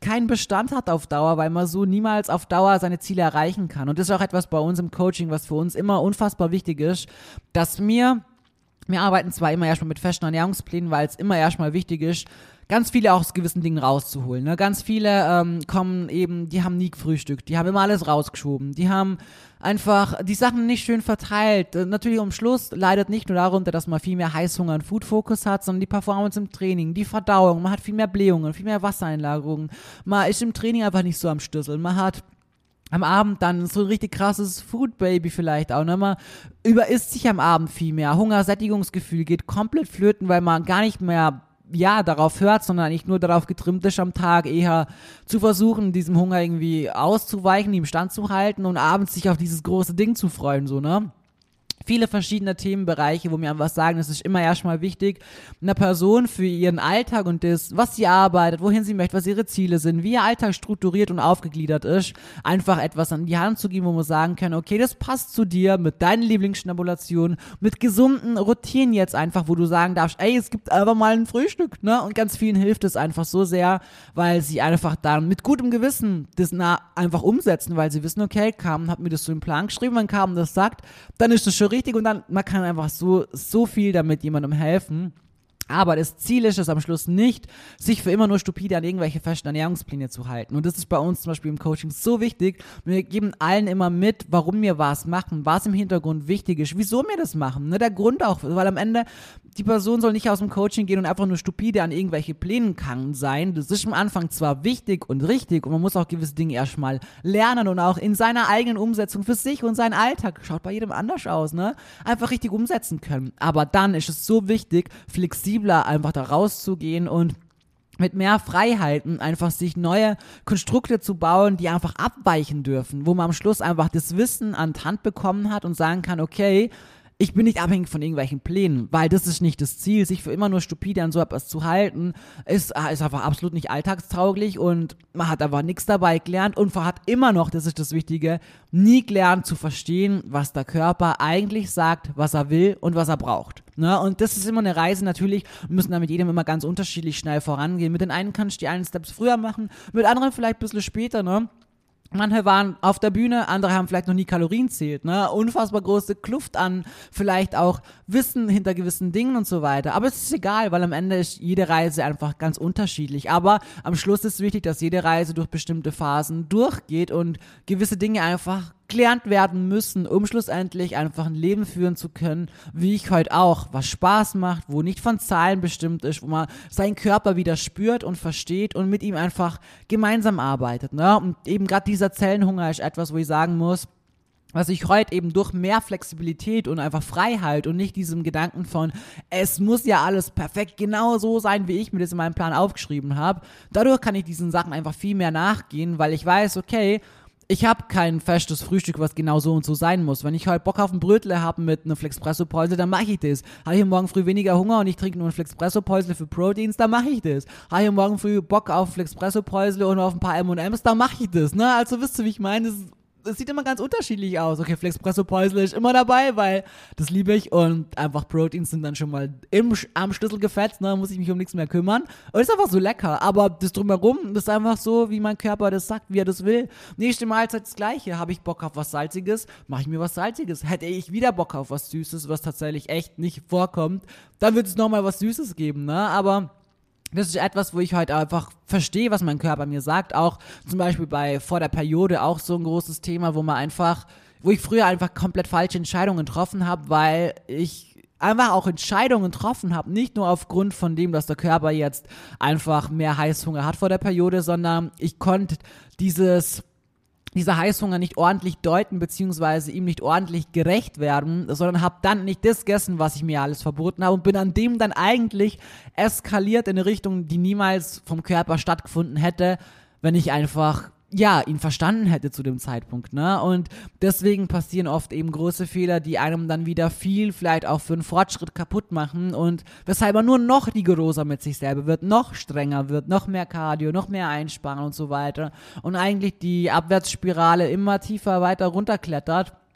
keinen Bestand hat auf Dauer, weil man so niemals auf Dauer seine Ziele erreichen kann. Und das ist auch etwas bei uns im Coaching, was für uns immer unfassbar wichtig ist, dass wir, wir arbeiten zwar immer erstmal mit festen Ernährungsplänen, weil es immer erstmal wichtig ist, ganz viele auch aus gewissen Dingen rauszuholen. Ne? Ganz viele ähm, kommen eben, die haben nie gefrühstückt, die haben immer alles rausgeschoben, die haben einfach die Sachen nicht schön verteilt. Äh, natürlich am Schluss leidet nicht nur darunter, dass man viel mehr Heißhunger und Food-Fokus hat, sondern die Performance im Training, die Verdauung, man hat viel mehr Blähungen, viel mehr Wassereinlagerungen, man ist im Training einfach nicht so am Stüsseln, man hat am Abend dann so ein richtig krasses Food-Baby vielleicht auch, ne? Man überisst sich am Abend viel mehr, Hunger, Sättigungsgefühl geht komplett flöten, weil man gar nicht mehr ja, darauf hört, sondern eigentlich nur darauf getrimmt ist, am Tag eher zu versuchen, diesem Hunger irgendwie auszuweichen, ihm standzuhalten und abends sich auf dieses große Ding zu freuen, so, ne? Viele verschiedene Themenbereiche, wo mir einfach sagen, es ist immer erstmal wichtig, einer Person für ihren Alltag und das, was sie arbeitet, wohin sie möchte, was ihre Ziele sind, wie ihr Alltag strukturiert und aufgegliedert ist, einfach etwas an die Hand zu geben, wo man sagen kann, okay, das passt zu dir, mit deinen Lieblingsstimulationen, mit gesunden Routinen jetzt einfach, wo du sagen darfst, ey, es gibt einfach mal ein Frühstück, ne? Und ganz vielen hilft es einfach so sehr, weil sie einfach dann mit gutem Gewissen das na, einfach umsetzen, weil sie wissen, okay, Carmen hat mir das so im Plan geschrieben, wenn Carmen das sagt, dann ist das schon richtig und dann, man kann einfach so, so viel damit jemandem helfen. Aber das Ziel ist es am Schluss nicht, sich für immer nur stupide an irgendwelche festen Ernährungspläne zu halten. Und das ist bei uns zum Beispiel im Coaching so wichtig. Wir geben allen immer mit, warum wir was machen, was im Hintergrund wichtig ist, wieso wir das machen. Ne? Der Grund auch, weil am Ende die Person soll nicht aus dem Coaching gehen und einfach nur stupide an irgendwelche Plänen gehangen sein. Das ist am Anfang zwar wichtig und richtig und man muss auch gewisse Dinge erstmal lernen und auch in seiner eigenen Umsetzung für sich und seinen Alltag, schaut bei jedem anders aus, ne? Einfach richtig umsetzen können. Aber dann ist es so wichtig, flexibler einfach da rauszugehen und mit mehr Freiheiten einfach sich neue Konstrukte zu bauen, die einfach abweichen dürfen, wo man am Schluss einfach das Wissen an die Hand bekommen hat und sagen kann, okay, ich bin nicht abhängig von irgendwelchen Plänen, weil das ist nicht das Ziel, sich für immer nur stupide an so etwas zu halten, ist, ist einfach absolut nicht alltagstauglich und man hat einfach nichts dabei gelernt und man hat immer noch, das ist das Wichtige, nie gelernt zu verstehen, was der Körper eigentlich sagt, was er will und was er braucht. Ne? Und das ist immer eine Reise natürlich, wir müssen da mit jedem immer ganz unterschiedlich schnell vorangehen. Mit den einen kannst du die einen Steps früher machen, mit anderen vielleicht ein bisschen später, ne? Manche waren auf der Bühne, andere haben vielleicht noch nie Kalorien zählt, ne? Unfassbar große Kluft an, vielleicht auch Wissen hinter gewissen Dingen und so weiter. Aber es ist egal, weil am Ende ist jede Reise einfach ganz unterschiedlich. Aber am Schluss ist es wichtig, dass jede Reise durch bestimmte Phasen durchgeht und gewisse Dinge einfach gelernt werden müssen, um schlussendlich einfach ein Leben führen zu können, wie ich heute auch, was Spaß macht, wo nicht von Zahlen bestimmt ist, wo man seinen Körper wieder spürt und versteht und mit ihm einfach gemeinsam arbeitet. Ne? Und eben gerade dieser Zellenhunger ist etwas, wo ich sagen muss, was ich heute eben durch mehr Flexibilität und einfach Freiheit und nicht diesem Gedanken von, es muss ja alles perfekt genau so sein, wie ich mir das in meinem Plan aufgeschrieben habe, dadurch kann ich diesen Sachen einfach viel mehr nachgehen, weil ich weiß, okay, ich habe kein festes Frühstück, was genau so und so sein muss. Wenn ich heute Bock auf ein Brötle habe mit einem Flexpresso-Päusel, dann mache ich das. Habe ich morgen früh weniger Hunger und ich trinke nur ein Flexpresso-Päusel für Proteins, dann mache ich das. Habe ich morgen früh Bock auf Flexpresso-Päusel und auf ein paar M und M's, dann mache ich das. Ne? Also wisst ihr, wie ich meine? Das Es sieht immer ganz unterschiedlich aus. Okay, Flexpresso-Päusel ist immer dabei, weil das liebe ich und einfach Proteins sind dann schon mal im, am Schlüssel gefetzt, ne, muss ich mich um nichts mehr kümmern. Und ist einfach so lecker, aber das Drumherum, das ist einfach so, wie mein Körper das sagt, wie er das will. Nächste Mahlzeit das Gleiche. Habe ich Bock auf was Salziges, mache ich mir was Salziges. Hätte ich wieder Bock auf was Süßes, was tatsächlich echt nicht vorkommt, dann wird es nochmal was Süßes geben, ne, aber das ist etwas, wo ich heute einfach verstehe, was mein Körper mir sagt. Auch zum Beispiel bei vor der Periode auch so ein großes Thema, wo man einfach, wo ich früher einfach komplett falsche Entscheidungen getroffen habe, weil ich einfach auch Entscheidungen getroffen habe, nicht nur aufgrund von dem, dass der Körper jetzt einfach mehr Heißhunger hat vor der Periode, sondern ich konnte dieses dieser Heißhunger nicht ordentlich deuten, beziehungsweise ihm nicht ordentlich gerecht werden, sondern habe dann nicht das gegessen, was ich mir alles verboten habe und bin an dem dann eigentlich eskaliert in eine Richtung, die niemals vom Körper stattgefunden hätte, wenn ich einfach, ja, ihn verstanden hätte zu dem Zeitpunkt, ne? Und deswegen passieren oft eben große Fehler, die einem dann wieder viel, vielleicht auch für einen Fortschritt kaputt machen und weshalb man nur noch rigoroser mit sich selber wird, noch strenger wird, noch mehr Cardio, noch mehr einsparen und so weiter und eigentlich die Abwärtsspirale immer tiefer weiter runterklettert.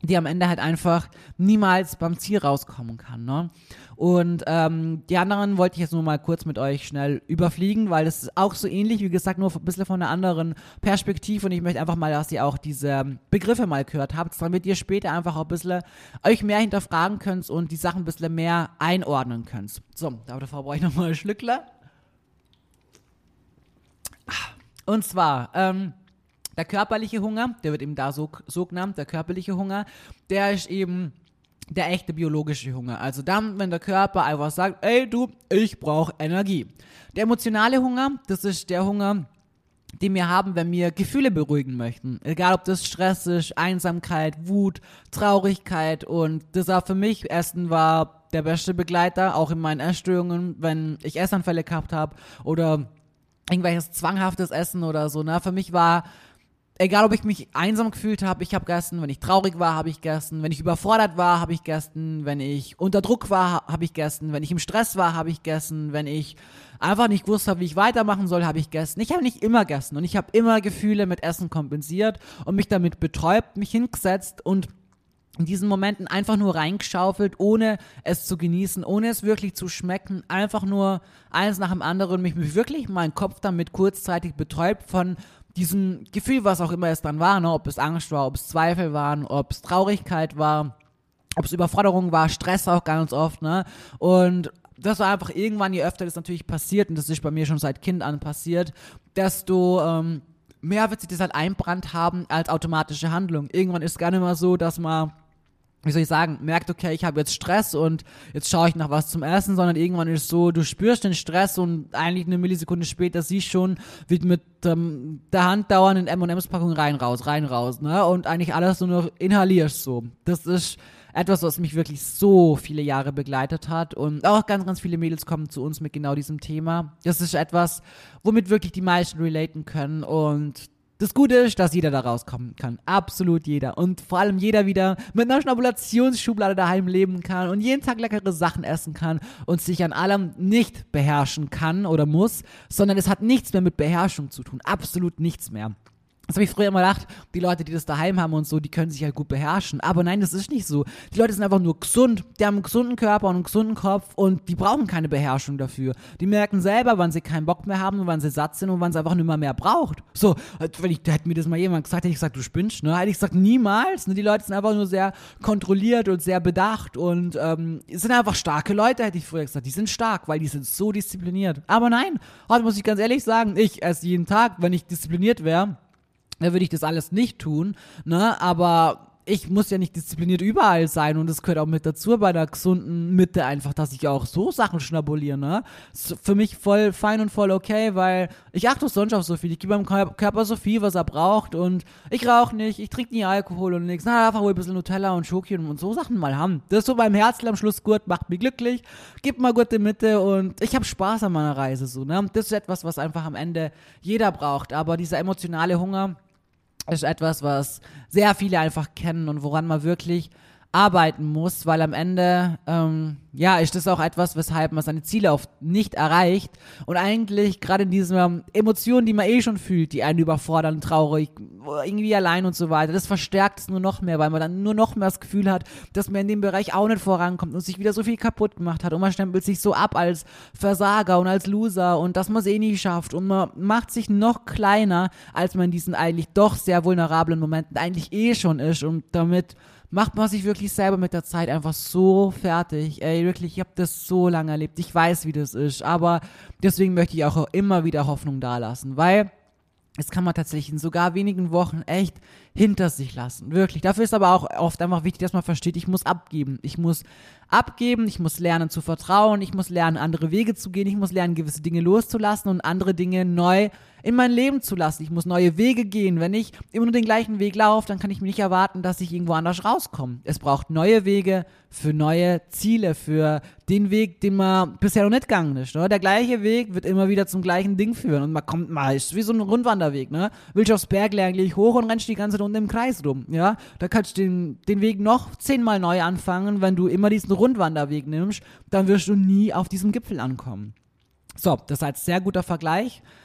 die am Ende halt einfach niemals beim Ziel rauskommen kann, ne? Und ähm, die anderen wollte ich jetzt nur mal kurz mit euch schnell überfliegen, weil das ist auch so ähnlich, wie gesagt, nur ein bisschen von einer anderen Perspektive und ich möchte einfach mal, dass ihr auch diese Begriffe mal gehört habt, damit ihr später einfach auch ein bisschen euch mehr hinterfragen könnt und die Sachen ein bisschen mehr einordnen könnt. So, aber davor brauche ich nochmal ein Schlückler. Und zwar, ähm, der körperliche Hunger, der wird eben da so, so genannt, der körperliche Hunger, der ist eben der echte biologische Hunger. Also dann, wenn der Körper einfach sagt, ey du, ich brauche Energie. Der emotionale Hunger, das ist der Hunger, den wir haben, wenn wir Gefühle beruhigen möchten. Egal, ob das Stress ist, Einsamkeit, Wut, Traurigkeit und das war für mich, Essen war der beste Begleiter, auch in meinen Essstörungen, wenn ich Essanfälle gehabt habe oder irgendwelches zwanghaftes Essen oder so. Ne? Für mich war egal, ob ich mich einsam gefühlt habe, ich habe gegessen. Wenn ich traurig war, habe ich gegessen. Wenn ich überfordert war, habe ich gegessen. Wenn ich unter Druck war, habe ich gegessen. Wenn ich im Stress war, habe ich gegessen. Wenn ich einfach nicht gewusst habe, wie ich weitermachen soll, habe ich gegessen. Ich habe nicht immer gegessen und ich habe immer Gefühle mit Essen kompensiert und mich damit betäubt, mich hingesetzt und in diesen Momenten einfach nur reingeschaufelt, ohne es zu genießen, ohne es wirklich zu schmecken, einfach nur eins nach dem anderen, mich wirklich meinen Kopf damit kurzzeitig betäubt von diesem Gefühl, was auch immer es dann war, ne? Ob es Angst war, ob es Zweifel waren, ob es Traurigkeit war, ob es Überforderung war, Stress auch ganz oft, ne? Und das war einfach irgendwann, je öfter das natürlich passiert, und das ist bei mir schon seit Kind an passiert, desto ähm, mehr wird sich das halt einbrannt haben als automatische Handlung. Irgendwann ist es gar nicht mehr so, dass man, wie soll ich sagen, merkt, okay, ich habe jetzt Stress und jetzt schaue ich nach was zum Essen, sondern irgendwann ist es so, du spürst den Stress und eigentlich eine Millisekunde später siehst schon, wie du mit ähm, der Hand dauernd in M und M's-Packung rein, raus, rein, raus, ne, und eigentlich alles nur noch inhalierst so. Das ist etwas, was mich wirklich so viele Jahre begleitet hat und auch ganz, ganz viele Mädels kommen zu uns mit genau diesem Thema. Das ist etwas, womit wirklich die meisten relaten können und das Gute ist, dass jeder da rauskommen kann. Absolut jeder. Und vor allem jeder wieder mit einer Schnabulationsschublade daheim leben kann und jeden Tag leckere Sachen essen kann und sich an allem nicht beherrschen kann oder muss, sondern es hat nichts mehr mit Beherrschung zu tun. Absolut nichts mehr. Das habe ich früher immer gedacht, die Leute, die das daheim haben und so, die können sich halt gut beherrschen. Aber nein, das ist nicht so. Die Leute sind einfach nur gesund. Die haben einen gesunden Körper und einen gesunden Kopf und die brauchen keine Beherrschung dafür. Die merken selber, wann sie keinen Bock mehr haben und wann sie satt sind und wann sie einfach nicht mehr mehr braucht. So, wenn ich, hätte mir das mal jemand gesagt, hätte ich gesagt, du spinnst, ne? Hätte ich gesagt, niemals. Ne? Die Leute sind einfach nur sehr kontrolliert und sehr bedacht und ähm, sind einfach starke Leute, hätte ich früher gesagt. Die sind stark, weil die sind so diszipliniert. Aber nein, heute muss ich ganz ehrlich sagen, ich esse jeden Tag, wenn ich diszipliniert wäre, da würde ich das alles nicht tun, ne, aber ich muss ja nicht diszipliniert überall sein und das gehört auch mit dazu bei einer gesunden Mitte einfach, dass ich auch so Sachen schnabuliere, ne. Ist für mich voll fein und voll okay, weil ich achte sonst auf so viel, ich gebe meinem Körper so viel, was er braucht und ich rauche nicht, ich trinke nie Alkohol und nichts, na, einfach wohl ein bisschen Nutella und Schoki und so Sachen mal haben. Das ist so beim Herzl am Schluss gut, macht mich glücklich, gibt mal gute Mitte und ich habe Spaß an meiner Reise, so, ne. Das ist etwas, was einfach am Ende jeder braucht, aber dieser emotionale Hunger ist etwas, was sehr viele einfach kennen und woran man wirklich arbeiten muss, weil am Ende, ähm, ja, ist das auch etwas, weshalb man seine Ziele oft nicht erreicht und eigentlich gerade in diesen Emotionen, die man eh schon fühlt, die einen überfordern, traurig, irgendwie allein und so weiter, das verstärkt es nur noch mehr, weil man dann nur noch mehr das Gefühl hat, dass man in dem Bereich auch nicht vorankommt und sich wieder so viel kaputt gemacht hat und man stempelt sich so ab als Versager und als Loser und dass man es eh nie schafft und man macht sich noch kleiner, als man in diesen eigentlich doch sehr vulnerablen Momenten eigentlich eh schon ist und damit macht man sich wirklich selber mit der Zeit einfach so fertig. Ey, wirklich, ich habe das so lange erlebt. Ich weiß, wie das ist. Aber deswegen möchte ich auch immer wieder Hoffnung dalassen, weil das kann man tatsächlich in sogar wenigen Wochen echt hinter sich lassen. Wirklich. Dafür ist aber auch oft einfach wichtig, dass man versteht, ich muss abgeben. Ich muss abgeben, ich muss lernen zu vertrauen, ich muss lernen, andere Wege zu gehen, ich muss lernen, gewisse Dinge loszulassen und andere Dinge neu in mein Leben zu lassen. Ich muss neue Wege gehen. Wenn ich immer nur den gleichen Weg laufe, dann kann ich mir nicht erwarten, dass ich irgendwo anders rauskomme. Es braucht neue Wege für neue Ziele, für den Weg, den man bisher noch nicht gegangen ist. Ne? Der gleiche Weg wird immer wieder zum gleichen Ding führen und man kommt mal, ist wie so ein Rundwanderweg. Ne? Willst du aufs Berg lernen, gehe ich hoch und rennst die ganze Zeit unten im Kreis rum. Ja? Da kannst du den, den Weg noch zehnmal neu anfangen. Wenn du immer diesen Rundwanderweg nimmst, dann wirst du nie auf diesem Gipfel ankommen. So, das ist ein sehr guter Vergleich.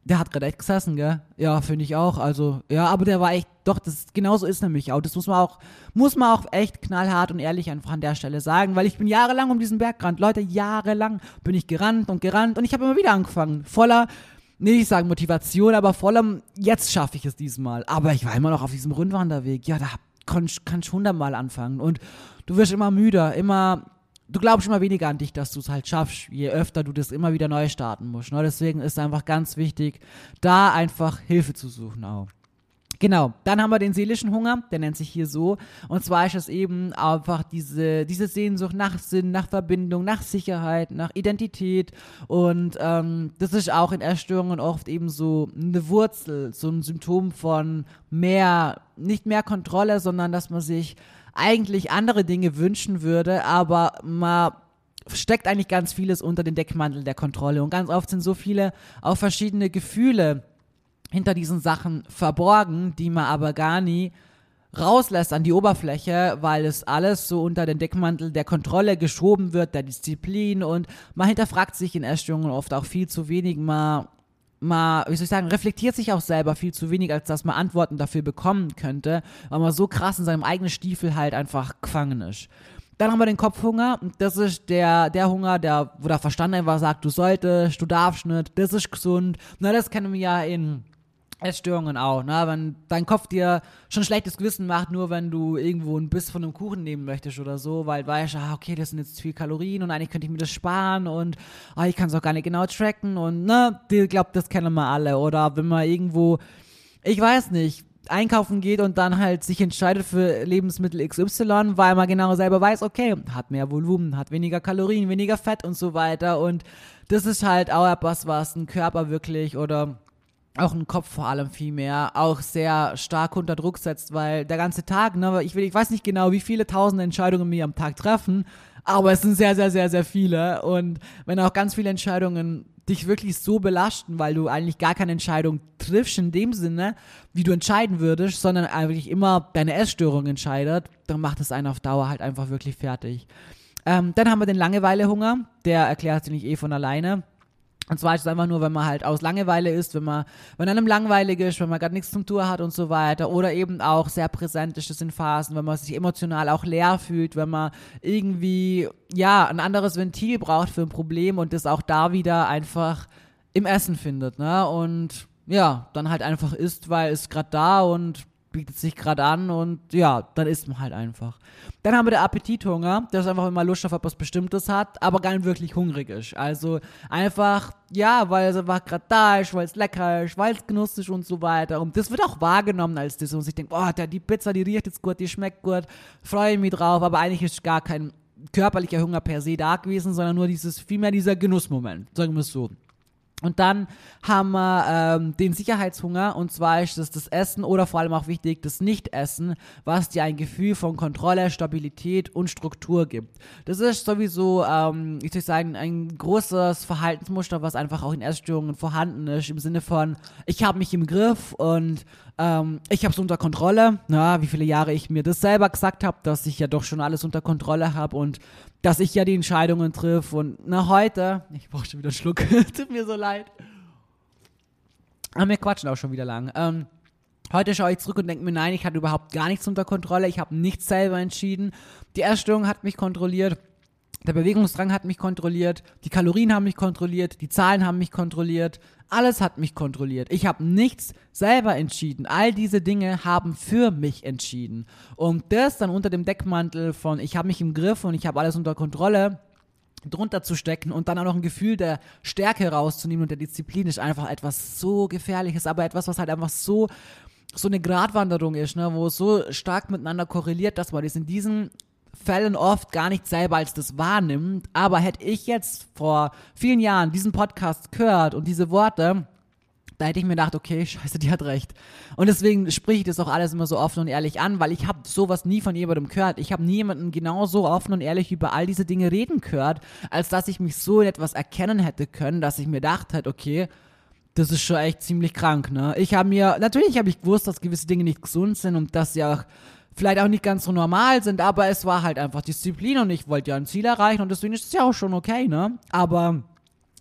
Der hat gerade echt gesessen, gell? Ja, finde ich auch. Also, ja, aber der war echt, doch, das genauso ist nämlich auch. Das muss man auch, muss man auch echt knallhart und ehrlich einfach an der Stelle sagen, weil ich bin jahrelang um diesen Berg gerannt. Leute, jahrelang bin ich gerannt und gerannt und ich habe immer wieder angefangen. Voller, nee, ich sage Motivation, aber voller, jetzt schaffe ich es diesmal. Aber ich war immer noch auf diesem Rundwanderweg. Ja, da kannst du hundertmal anfangen. Und du wirst immer müder, immer. Du glaubst immer weniger an dich, dass du es halt schaffst, je öfter du das immer wieder neu starten musst. Ne? Deswegen ist es einfach ganz wichtig, da einfach Hilfe zu suchen auch. Genau, dann haben wir den seelischen Hunger, der nennt sich hier so. Und zwar ist es eben einfach diese, diese Sehnsucht nach Sinn, nach Verbindung, nach Sicherheit, nach Identität. Und ähm, das ist auch in Essstörungen oft eben so eine Wurzel, so ein Symptom von mehr, nicht mehr Kontrolle, sondern dass man sich eigentlich andere Dinge wünschen würde, aber man steckt eigentlich ganz vieles unter den Deckmantel der Kontrolle und ganz oft sind so viele auch verschiedene Gefühle hinter diesen Sachen verborgen, die man aber gar nie rauslässt an die Oberfläche, weil es alles so unter den Deckmantel der Kontrolle geschoben wird, der Disziplin und man hinterfragt sich in Essstörungen oft auch viel zu wenig, man man, wie soll ich sagen, reflektiert sich auch selber viel zu wenig, als dass man Antworten dafür bekommen könnte, weil man so krass in seinem eigenen Stiefel halt einfach gefangen ist. Dann haben wir den Kopfhunger, das ist der, der Hunger, der, wo der Verstand einfach sagt, du solltest, du darfst nicht, das ist gesund. Na, das kennen wir ja in Essstörungen auch, ne? Wenn dein Kopf dir schon schlechtes Gewissen macht, nur wenn du irgendwo einen Biss von einem Kuchen nehmen möchtest oder so, weil du weißt, ah, okay, das sind jetzt zu viel Kalorien und eigentlich könnte ich mir das sparen und ah, ich kann es auch gar nicht genau tracken und ne, ich glaube, das kennen wir alle. Oder wenn man irgendwo, ich weiß nicht, einkaufen geht und dann halt sich entscheidet für Lebensmittel X Y, weil man genau selber weiß, okay, hat mehr Volumen, hat weniger Kalorien, weniger Fett und so weiter und das ist halt auch etwas, was ein Körper wirklich oder auch ein Kopf vor allem viel mehr, auch sehr stark unter Druck setzt, weil der ganze Tag, ne, ich, will, ich weiß nicht genau, wie viele tausende Entscheidungen wir am Tag treffen, aber es sind sehr, sehr, sehr, sehr viele und wenn auch ganz viele Entscheidungen dich wirklich so belasten, weil du eigentlich gar keine Entscheidung triffst in dem Sinne, wie du entscheiden würdest, sondern eigentlich immer deine Essstörung entscheidet, dann macht es einen auf Dauer halt einfach wirklich fertig. Ähm, dann haben wir den Langeweilehunger, der erklärt sich nicht eh von alleine. Und zwar ist es einfach nur, wenn man halt aus Langeweile ist, wenn man, wenn einem langweilig ist, wenn man gerade nichts zum Tun hat und so weiter oder eben auch sehr präsent ist, das in Phasen, wenn man sich emotional auch leer fühlt, wenn man irgendwie, ja, ein anderes Ventil braucht für ein Problem und das auch da wieder einfach im Essen findet, ne, und ja, dann halt einfach isst, weil es gerade da und bietet sich gerade an und ja, dann isst man halt einfach. Dann haben wir den Appetithunger, das ist einfach, wenn man Lust auf etwas Bestimmtes hat, aber gar nicht wirklich hungrig ist. Also einfach, ja, weil es einfach gerade da ist, weil es lecker ist, weil es Genuss ist und so weiter. Und das wird auch wahrgenommen als das, und sich denkt, oh, die Pizza, die riecht jetzt gut, die schmeckt gut, freue mich drauf, aber eigentlich ist gar kein körperlicher Hunger per se da gewesen, sondern nur dieses, vielmehr dieser Genussmoment, sagen wir es so. Und dann haben wir ähm, den Sicherheitshunger, und zwar ist das das Essen oder vor allem auch wichtig, das Nicht-Essen, was dir ein Gefühl von Kontrolle, Stabilität und Struktur gibt. Das ist sowieso, ähm, ich würde sagen, ein großes Verhaltensmuster, was einfach auch in Essstörungen vorhanden ist, im Sinne von, ich habe mich im Griff und ähm, ich habe es unter Kontrolle. Na, wie viele Jahre ich mir das selber gesagt habe, dass ich ja doch schon alles unter Kontrolle habe und dass ich ja die Entscheidungen triff und na heute, ich brauche schon wieder einen Schluck, tut mir so leid. Aber wir quatschen auch schon wieder lang. Ähm, heute schaue ich zurück und denke mir, nein, ich hatte überhaupt gar nichts unter Kontrolle, ich habe nichts selber entschieden. Die Essstörung hat mich kontrolliert, der Bewegungsdrang hat mich kontrolliert, die Kalorien haben mich kontrolliert, die Zahlen haben mich kontrolliert, alles hat mich kontrolliert. Ich habe nichts selber entschieden. All diese Dinge haben für mich entschieden. Und das dann unter dem Deckmantel von ich habe mich im Griff und ich habe alles unter Kontrolle drunter zu stecken und dann auch noch ein Gefühl der Stärke rauszunehmen und der Disziplin ist einfach etwas so Gefährliches, aber etwas, was halt einfach so so eine Gratwanderung ist, ne, wo es so stark miteinander korreliert, dass man das in diesen Fällen oft gar nicht selber als das wahrnimmt, aber hätte ich jetzt vor vielen Jahren diesen Podcast gehört und diese Worte, da hätte ich mir gedacht, okay, scheiße, die hat recht. Und deswegen spreche ich das auch alles immer so offen und ehrlich an, weil ich habe sowas nie von jemandem gehört. Ich habe nie jemanden genau so offen und ehrlich über all diese Dinge reden gehört, als dass ich mich so in etwas erkennen hätte können, dass ich mir gedacht hätte, okay, das ist schon echt ziemlich krank, ne? Ich habe mir, natürlich habe ich gewusst, dass gewisse Dinge nicht gesund sind und dass sie auch vielleicht auch nicht ganz so normal sind, aber es war halt einfach Disziplin und ich wollte ja ein Ziel erreichen und deswegen ist es ja auch schon okay, ne? Aber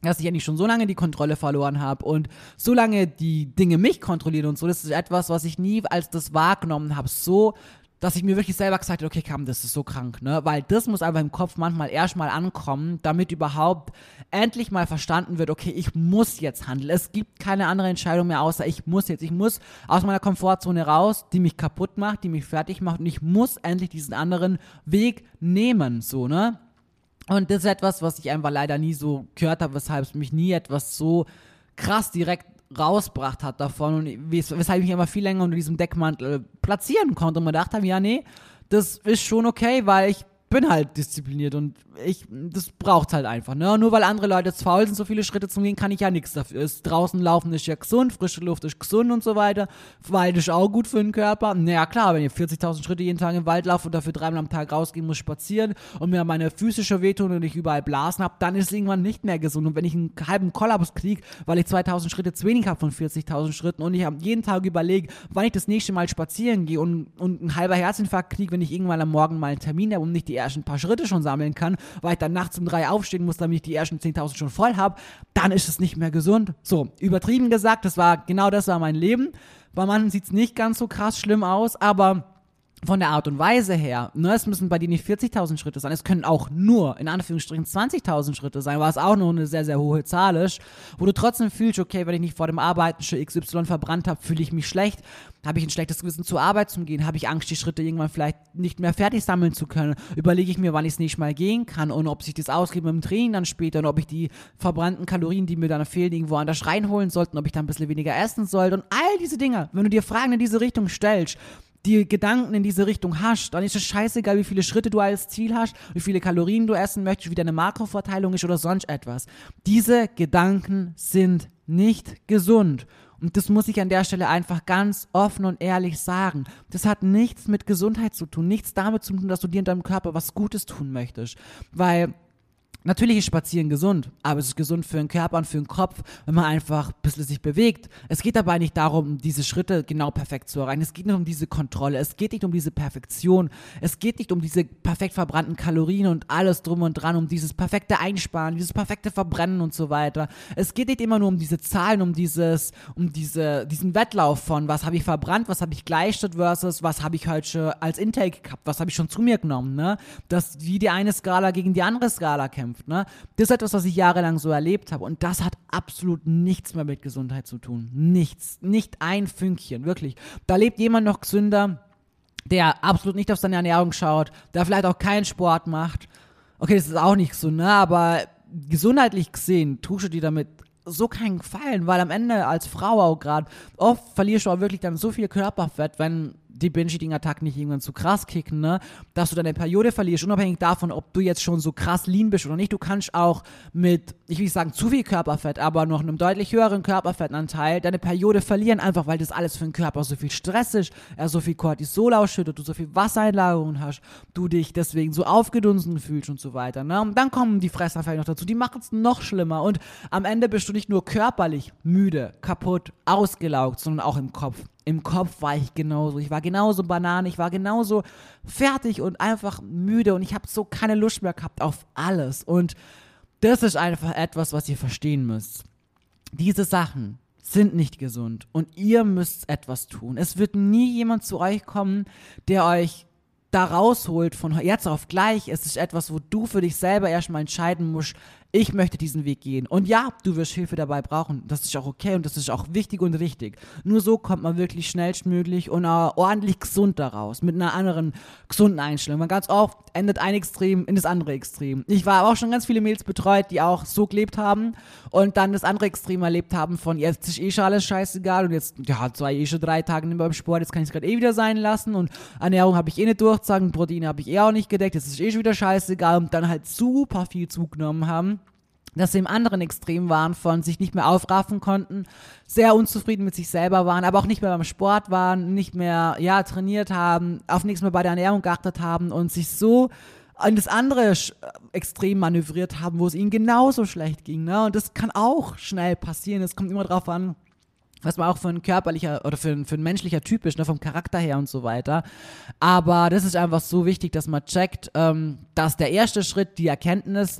dass ich eigentlich schon so lange die Kontrolle verloren habe und so lange die Dinge mich kontrollieren und so. Das ist etwas, was ich nie als das wahrgenommen habe, so, dass ich mir wirklich selber gesagt habe, okay, komm, das ist so krank, ne? Weil das muss einfach im Kopf manchmal erstmal ankommen, damit überhaupt endlich mal verstanden wird, okay, ich muss jetzt handeln. Es gibt keine andere Entscheidung mehr, außer ich muss jetzt. Ich muss aus meiner Komfortzone raus, die mich kaputt macht, die mich fertig macht und ich muss endlich diesen anderen Weg nehmen, so, ne? Und das ist etwas, was ich einfach leider nie so gehört habe, weshalb es mich nie etwas so krass direkt rausgebracht hat davon und weshalb ich mich immer viel länger unter diesem Deckmantel platzieren konnte und mir gedacht habe, ja nee, das ist schon okay, weil ich bin halt diszipliniert und ich, das braucht halt einfach, ne? Und nur weil andere Leute jetzt faul sind, so viele Schritte zu gehen, kann ich ja nichts dafür. Ist draußen laufen ist ja gesund, frische Luft ist gesund und so weiter. Wald ist auch gut für den Körper. Naja, klar, wenn ich vierzigtausend Schritte jeden Tag im Wald laufe und dafür dreimal am Tag rausgehen muss, spazieren und mir meine Füße schon wehtun und ich überall Blasen habe, dann ist es irgendwann nicht mehr gesund. Und wenn ich einen halben Kollaps kriege, weil ich zweitausend Schritte zu wenig habe von vierzigtausend Schritten und ich jeden Tag überlege, wann ich das nächste Mal spazieren gehe und, und ein halber Herzinfarkt kriege, wenn ich irgendwann am Morgen mal einen Termin habe und nicht die ersten paar Schritte schon sammeln kann, weil ich dann nachts um drei aufstehen muss, damit ich die ersten zehntausend schon voll habe, dann ist es nicht mehr gesund. So, übertrieben gesagt, das war, genau das war mein Leben. Bei manchen sieht es nicht ganz so krass schlimm aus, aber von der Art und Weise her, ne, es müssen bei dir nicht vierzigtausend Schritte sein, es können auch nur, in Anführungsstrichen, zwanzigtausend Schritte sein, was auch noch eine sehr, sehr hohe Zahl ist, wo du trotzdem fühlst, okay, wenn ich nicht vor dem Arbeiten schon X Y verbrannt habe, fühle ich mich schlecht, habe ich ein schlechtes Gewissen zur Arbeit zu gehen, habe ich Angst, die Schritte irgendwann vielleicht nicht mehr fertig sammeln zu können, überlege ich mir, wann ich es nicht mal gehen kann und ob sich das ausgeht mit dem Training dann später und ob ich die verbrannten Kalorien, die mir dann fehlen, irgendwo anders reinholen sollte und ob ich dann ein bisschen weniger essen sollte und all diese Dinge, wenn du dir Fragen in diese Richtung stellst, die Gedanken in diese Richtung hast, dann ist es scheißegal, wie viele Schritte du als Ziel hast, wie viele Kalorien du essen möchtest, wie deine Makroverteilung ist oder sonst etwas. Diese Gedanken sind nicht gesund. Und das muss ich an der Stelle einfach ganz offen und ehrlich sagen. Das hat nichts mit Gesundheit zu tun, nichts damit zu tun, dass du dir in deinem Körper was Gutes tun möchtest. Weil natürlich ist Spazieren gesund, aber es ist gesund für den Körper und für den Kopf, wenn man einfach ein bisschen sich bewegt. Es geht dabei nicht darum, diese Schritte genau perfekt zu erreichen. Es geht nicht um diese Kontrolle. Es geht nicht um diese Perfektion. Es geht nicht um diese perfekt verbrannten Kalorien und alles drum und dran, um dieses perfekte Einsparen, dieses perfekte Verbrennen und so weiter. Es geht nicht immer nur um diese Zahlen, um dieses, um diese, diesen Wettlauf von, was habe ich verbrannt, was habe ich geleistet versus, was habe ich heute schon als Intake gehabt, was habe ich schon zu mir genommen, ne? Das, wie die eine Skala gegen die andere Skala kämpft. Ne? Das ist etwas, was ich jahrelang so erlebt habe und das hat absolut nichts mehr mit Gesundheit zu tun. Nichts. Nicht ein Fünkchen, wirklich. Da lebt jemand noch gesünder, der absolut nicht auf seine Ernährung schaut, der vielleicht auch keinen Sport macht. Okay, das ist auch nicht so, ne? Aber gesundheitlich gesehen tust du dir damit so keinen Gefallen, weil am Ende als Frau auch gerade, oft verlierst du auch wirklich dann so viel Körperfett, wenn die Binge-Eating-Attacken nicht irgendwann zu krass kicken, ne, dass du deine Periode verlierst, unabhängig davon, ob du jetzt schon so krass lean bist oder nicht. Du kannst auch mit, ich will nicht sagen zu viel Körperfett, aber noch einem deutlich höheren Körperfettanteil deine Periode verlieren, einfach weil das alles für den Körper so viel Stress ist, er so viel Cortisol ausschüttet, du so viel Wassereinlagerungen hast, du dich deswegen so aufgedunsen fühlst und so weiter, ne, und dann kommen die Fressanfälle noch dazu, die machen es noch schlimmer und am Ende bist du nicht nur körperlich müde, kaputt, ausgelaugt, sondern auch im Kopf. Im Kopf war ich genauso. Ich war genauso Banane, ich war genauso fertig und einfach müde und ich habe so keine Lust mehr gehabt auf alles. Und das ist einfach etwas, was ihr verstehen müsst. Diese Sachen sind nicht gesund und ihr müsst etwas tun. Es wird nie jemand zu euch kommen, der euch da rausholt von jetzt auf gleich. Es ist etwas, wo du für dich selber erstmal entscheiden musst, ich möchte diesen Weg gehen. Und ja, du wirst Hilfe dabei brauchen. Das ist auch okay und das ist auch wichtig und richtig. Nur so kommt man wirklich schnellstmöglich und uh, ordentlich gesund daraus. Mit einer anderen gesunden Einstellung. Weil ganz oft endet ein Extrem in das andere Extrem. Ich war auch schon ganz viele Mädels betreut, die auch so gelebt haben und dann das andere Extrem erlebt haben von, jetzt ist eh schon alles scheißegal und jetzt, ja, zwei eh schon drei Tage nicht mehr beim Sport, jetzt kann ich es gerade eh wieder sein lassen und Ernährung habe ich eh nicht durchgezogen, Proteine habe ich eh auch nicht gedeckt, jetzt ist eh schon wieder scheißegal und dann halt super viel zugenommen haben, dass sie im anderen Extrem waren von sich nicht mehr aufraffen konnten, sehr unzufrieden mit sich selber waren, aber auch nicht mehr beim Sport waren, nicht mehr, ja, trainiert haben, auf nichts mehr bei der Ernährung geachtet haben und sich so in das andere Extrem manövriert haben, wo es ihnen genauso schlecht ging, ne? Und das kann auch schnell passieren, es kommt immer drauf an, was man auch für ein körperlicher oder für ein, für ein menschlicher Typ ist, ne, vom Charakter her und so weiter. Aber das ist einfach so wichtig, dass man checkt, ähm, dass der erste Schritt, die Erkenntnis,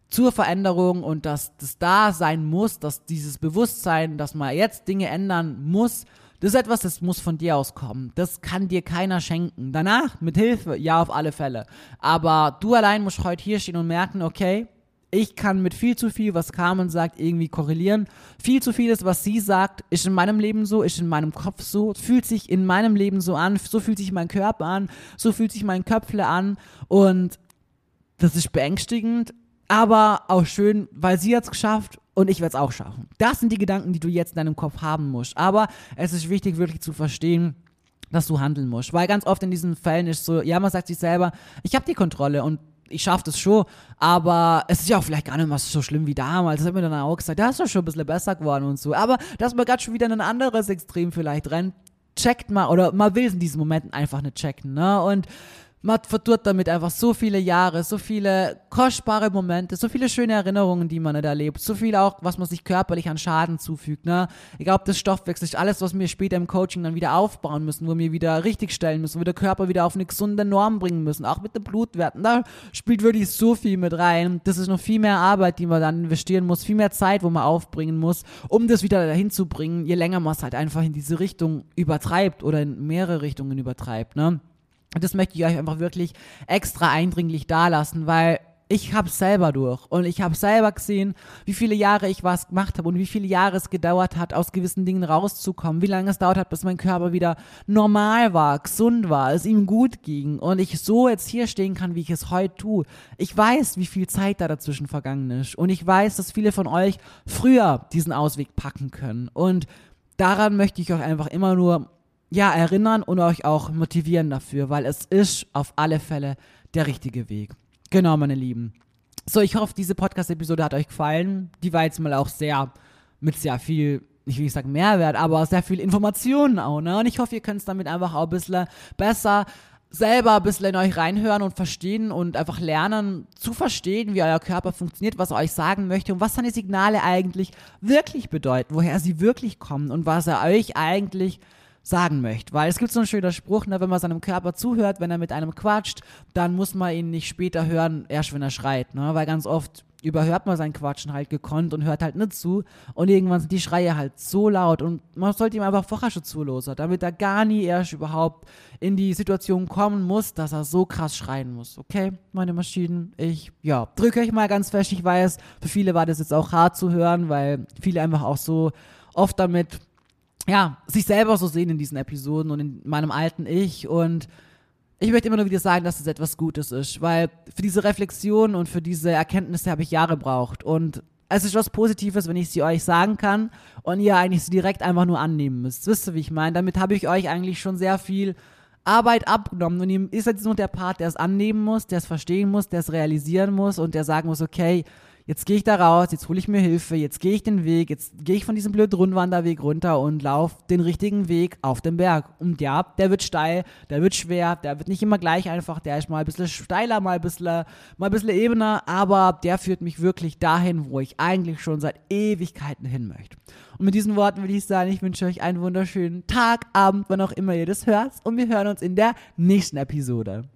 zur Veränderung und dass das da sein muss, dass dieses Bewusstsein, dass man jetzt Dinge ändern muss, das ist etwas, das muss von dir aus kommen. Das kann dir keiner schenken. Danach, mit Hilfe, ja, auf alle Fälle. Aber du allein musst heute hier stehen und merken, okay, ich kann mit viel zu viel, was Carmen sagt, irgendwie korrelieren. Viel zu vieles, was sie sagt, ist in meinem Leben so, ist in meinem Kopf so, fühlt sich in meinem Leben so an, so fühlt sich mein Körper an, so fühlt sich mein Köpfle an und das ist beängstigend, aber auch schön, weil sie hat es geschafft und ich werde es auch schaffen. Das sind die Gedanken, die du jetzt in deinem Kopf haben musst. Aber es ist wichtig, wirklich zu verstehen, dass du handeln musst. Weil ganz oft in diesen Fällen ist so, ja, man sagt sich selber, ich habe die Kontrolle und ich schaffe das schon, aber es ist ja auch vielleicht gar nicht mal so schlimm wie damals. Das hat mir dann auch gesagt, das ist doch schon ein bisschen besser geworden und so. Aber dass man gerade schon wieder in ein anderes Extrem vielleicht rennt, checkt mal, oder man will es in diesen Momenten einfach nicht checken, ne? Und man verdurrt damit einfach so viele Jahre, so viele kostbare Momente, so viele schöne Erinnerungen, die man nicht erlebt, so viel auch, was man sich körperlich an Schaden zufügt, ne? Egal ob das Stoffwechsel ist, alles, was wir später im Coaching dann wieder aufbauen müssen, wo wir wieder richtigstellen müssen, wo wir den Körper wieder auf eine gesunde Norm bringen müssen, auch mit den Blutwerten, da spielt wirklich so viel mit rein. Das ist noch viel mehr Arbeit, die man dann investieren muss, viel mehr Zeit, wo man aufbringen muss, um das wieder dahin zu bringen, je länger man es halt einfach in diese Richtung übertreibt oder in mehrere Richtungen übertreibt, ne? Und das möchte ich euch einfach wirklich extra eindringlich dalassen, weil ich habe es selber durch und ich habe selber gesehen, wie viele Jahre ich was gemacht habe und wie viele Jahre es gedauert hat, aus gewissen Dingen rauszukommen, wie lange es dauert hat, bis mein Körper wieder normal war, gesund war, es ihm gut ging und ich so jetzt hier stehen kann, wie ich es heute tue. Ich weiß, wie viel Zeit da dazwischen vergangen ist und ich weiß, dass viele von euch früher diesen Ausweg packen können und daran möchte ich euch einfach immer nur ja, erinnern und euch auch motivieren dafür, weil es ist auf alle Fälle der richtige Weg. Genau, meine Lieben. So, ich hoffe, diese Podcast-Episode hat euch gefallen. Die war jetzt mal auch sehr, mit sehr viel, ich will nicht sagen Mehrwert, aber sehr viel Informationen auch, ne? Und ich hoffe, ihr könnt es damit einfach auch ein bisschen besser selber ein bisschen in euch reinhören und verstehen und einfach lernen zu verstehen, wie euer Körper funktioniert, was er euch sagen möchte und was seine Signale eigentlich wirklich bedeuten, woher sie wirklich kommen und was er euch eigentlich sagen möchte, weil es gibt so einen schönen Spruch, ne, wenn man seinem Körper zuhört, wenn er mit einem quatscht, dann muss man ihn nicht später hören, erst wenn er schreit, ne, weil ganz oft überhört man sein Quatschen halt gekonnt und hört halt nicht zu und irgendwann sind die Schreie halt so laut und man sollte ihm einfach vorher schon zuhören, damit er gar nie erst überhaupt in die Situation kommen muss, dass er so krass schreien muss, okay, meine Maschinen, ich, ja, drücke euch mal ganz fest, ich weiß, für viele war das jetzt auch hart zu hören, weil viele einfach auch so oft damit ja, sich selber so sehen in diesen Episoden und in meinem alten Ich und ich möchte immer nur wieder sagen, dass es etwas Gutes ist, weil für diese Reflexion und für diese Erkenntnisse habe ich Jahre gebraucht und es ist was Positives, wenn ich sie euch sagen kann und ihr eigentlich sie direkt einfach nur annehmen müsst. Wisst ihr, wie ich meine? Damit habe ich euch eigentlich schon sehr viel Arbeit abgenommen und ihr ist jetzt nur der Part, der es annehmen muss, der es verstehen muss, der es realisieren muss und der sagen muss, okay, jetzt gehe ich da raus, jetzt hole ich mir Hilfe, jetzt gehe ich den Weg, jetzt gehe ich von diesem blöden Rundwanderweg runter und laufe den richtigen Weg auf den Berg. Und ja, der wird steil, der wird schwer, der wird nicht immer gleich einfach, der ist mal ein bisschen steiler, mal ein bisschen, mal ein bisschen ebener, aber der führt mich wirklich dahin, wo ich eigentlich schon seit Ewigkeiten hin möchte. Und mit diesen Worten will ich sagen, ich wünsche euch einen wunderschönen Tag, Abend, wann auch immer ihr das hört und wir hören uns in der nächsten Episode.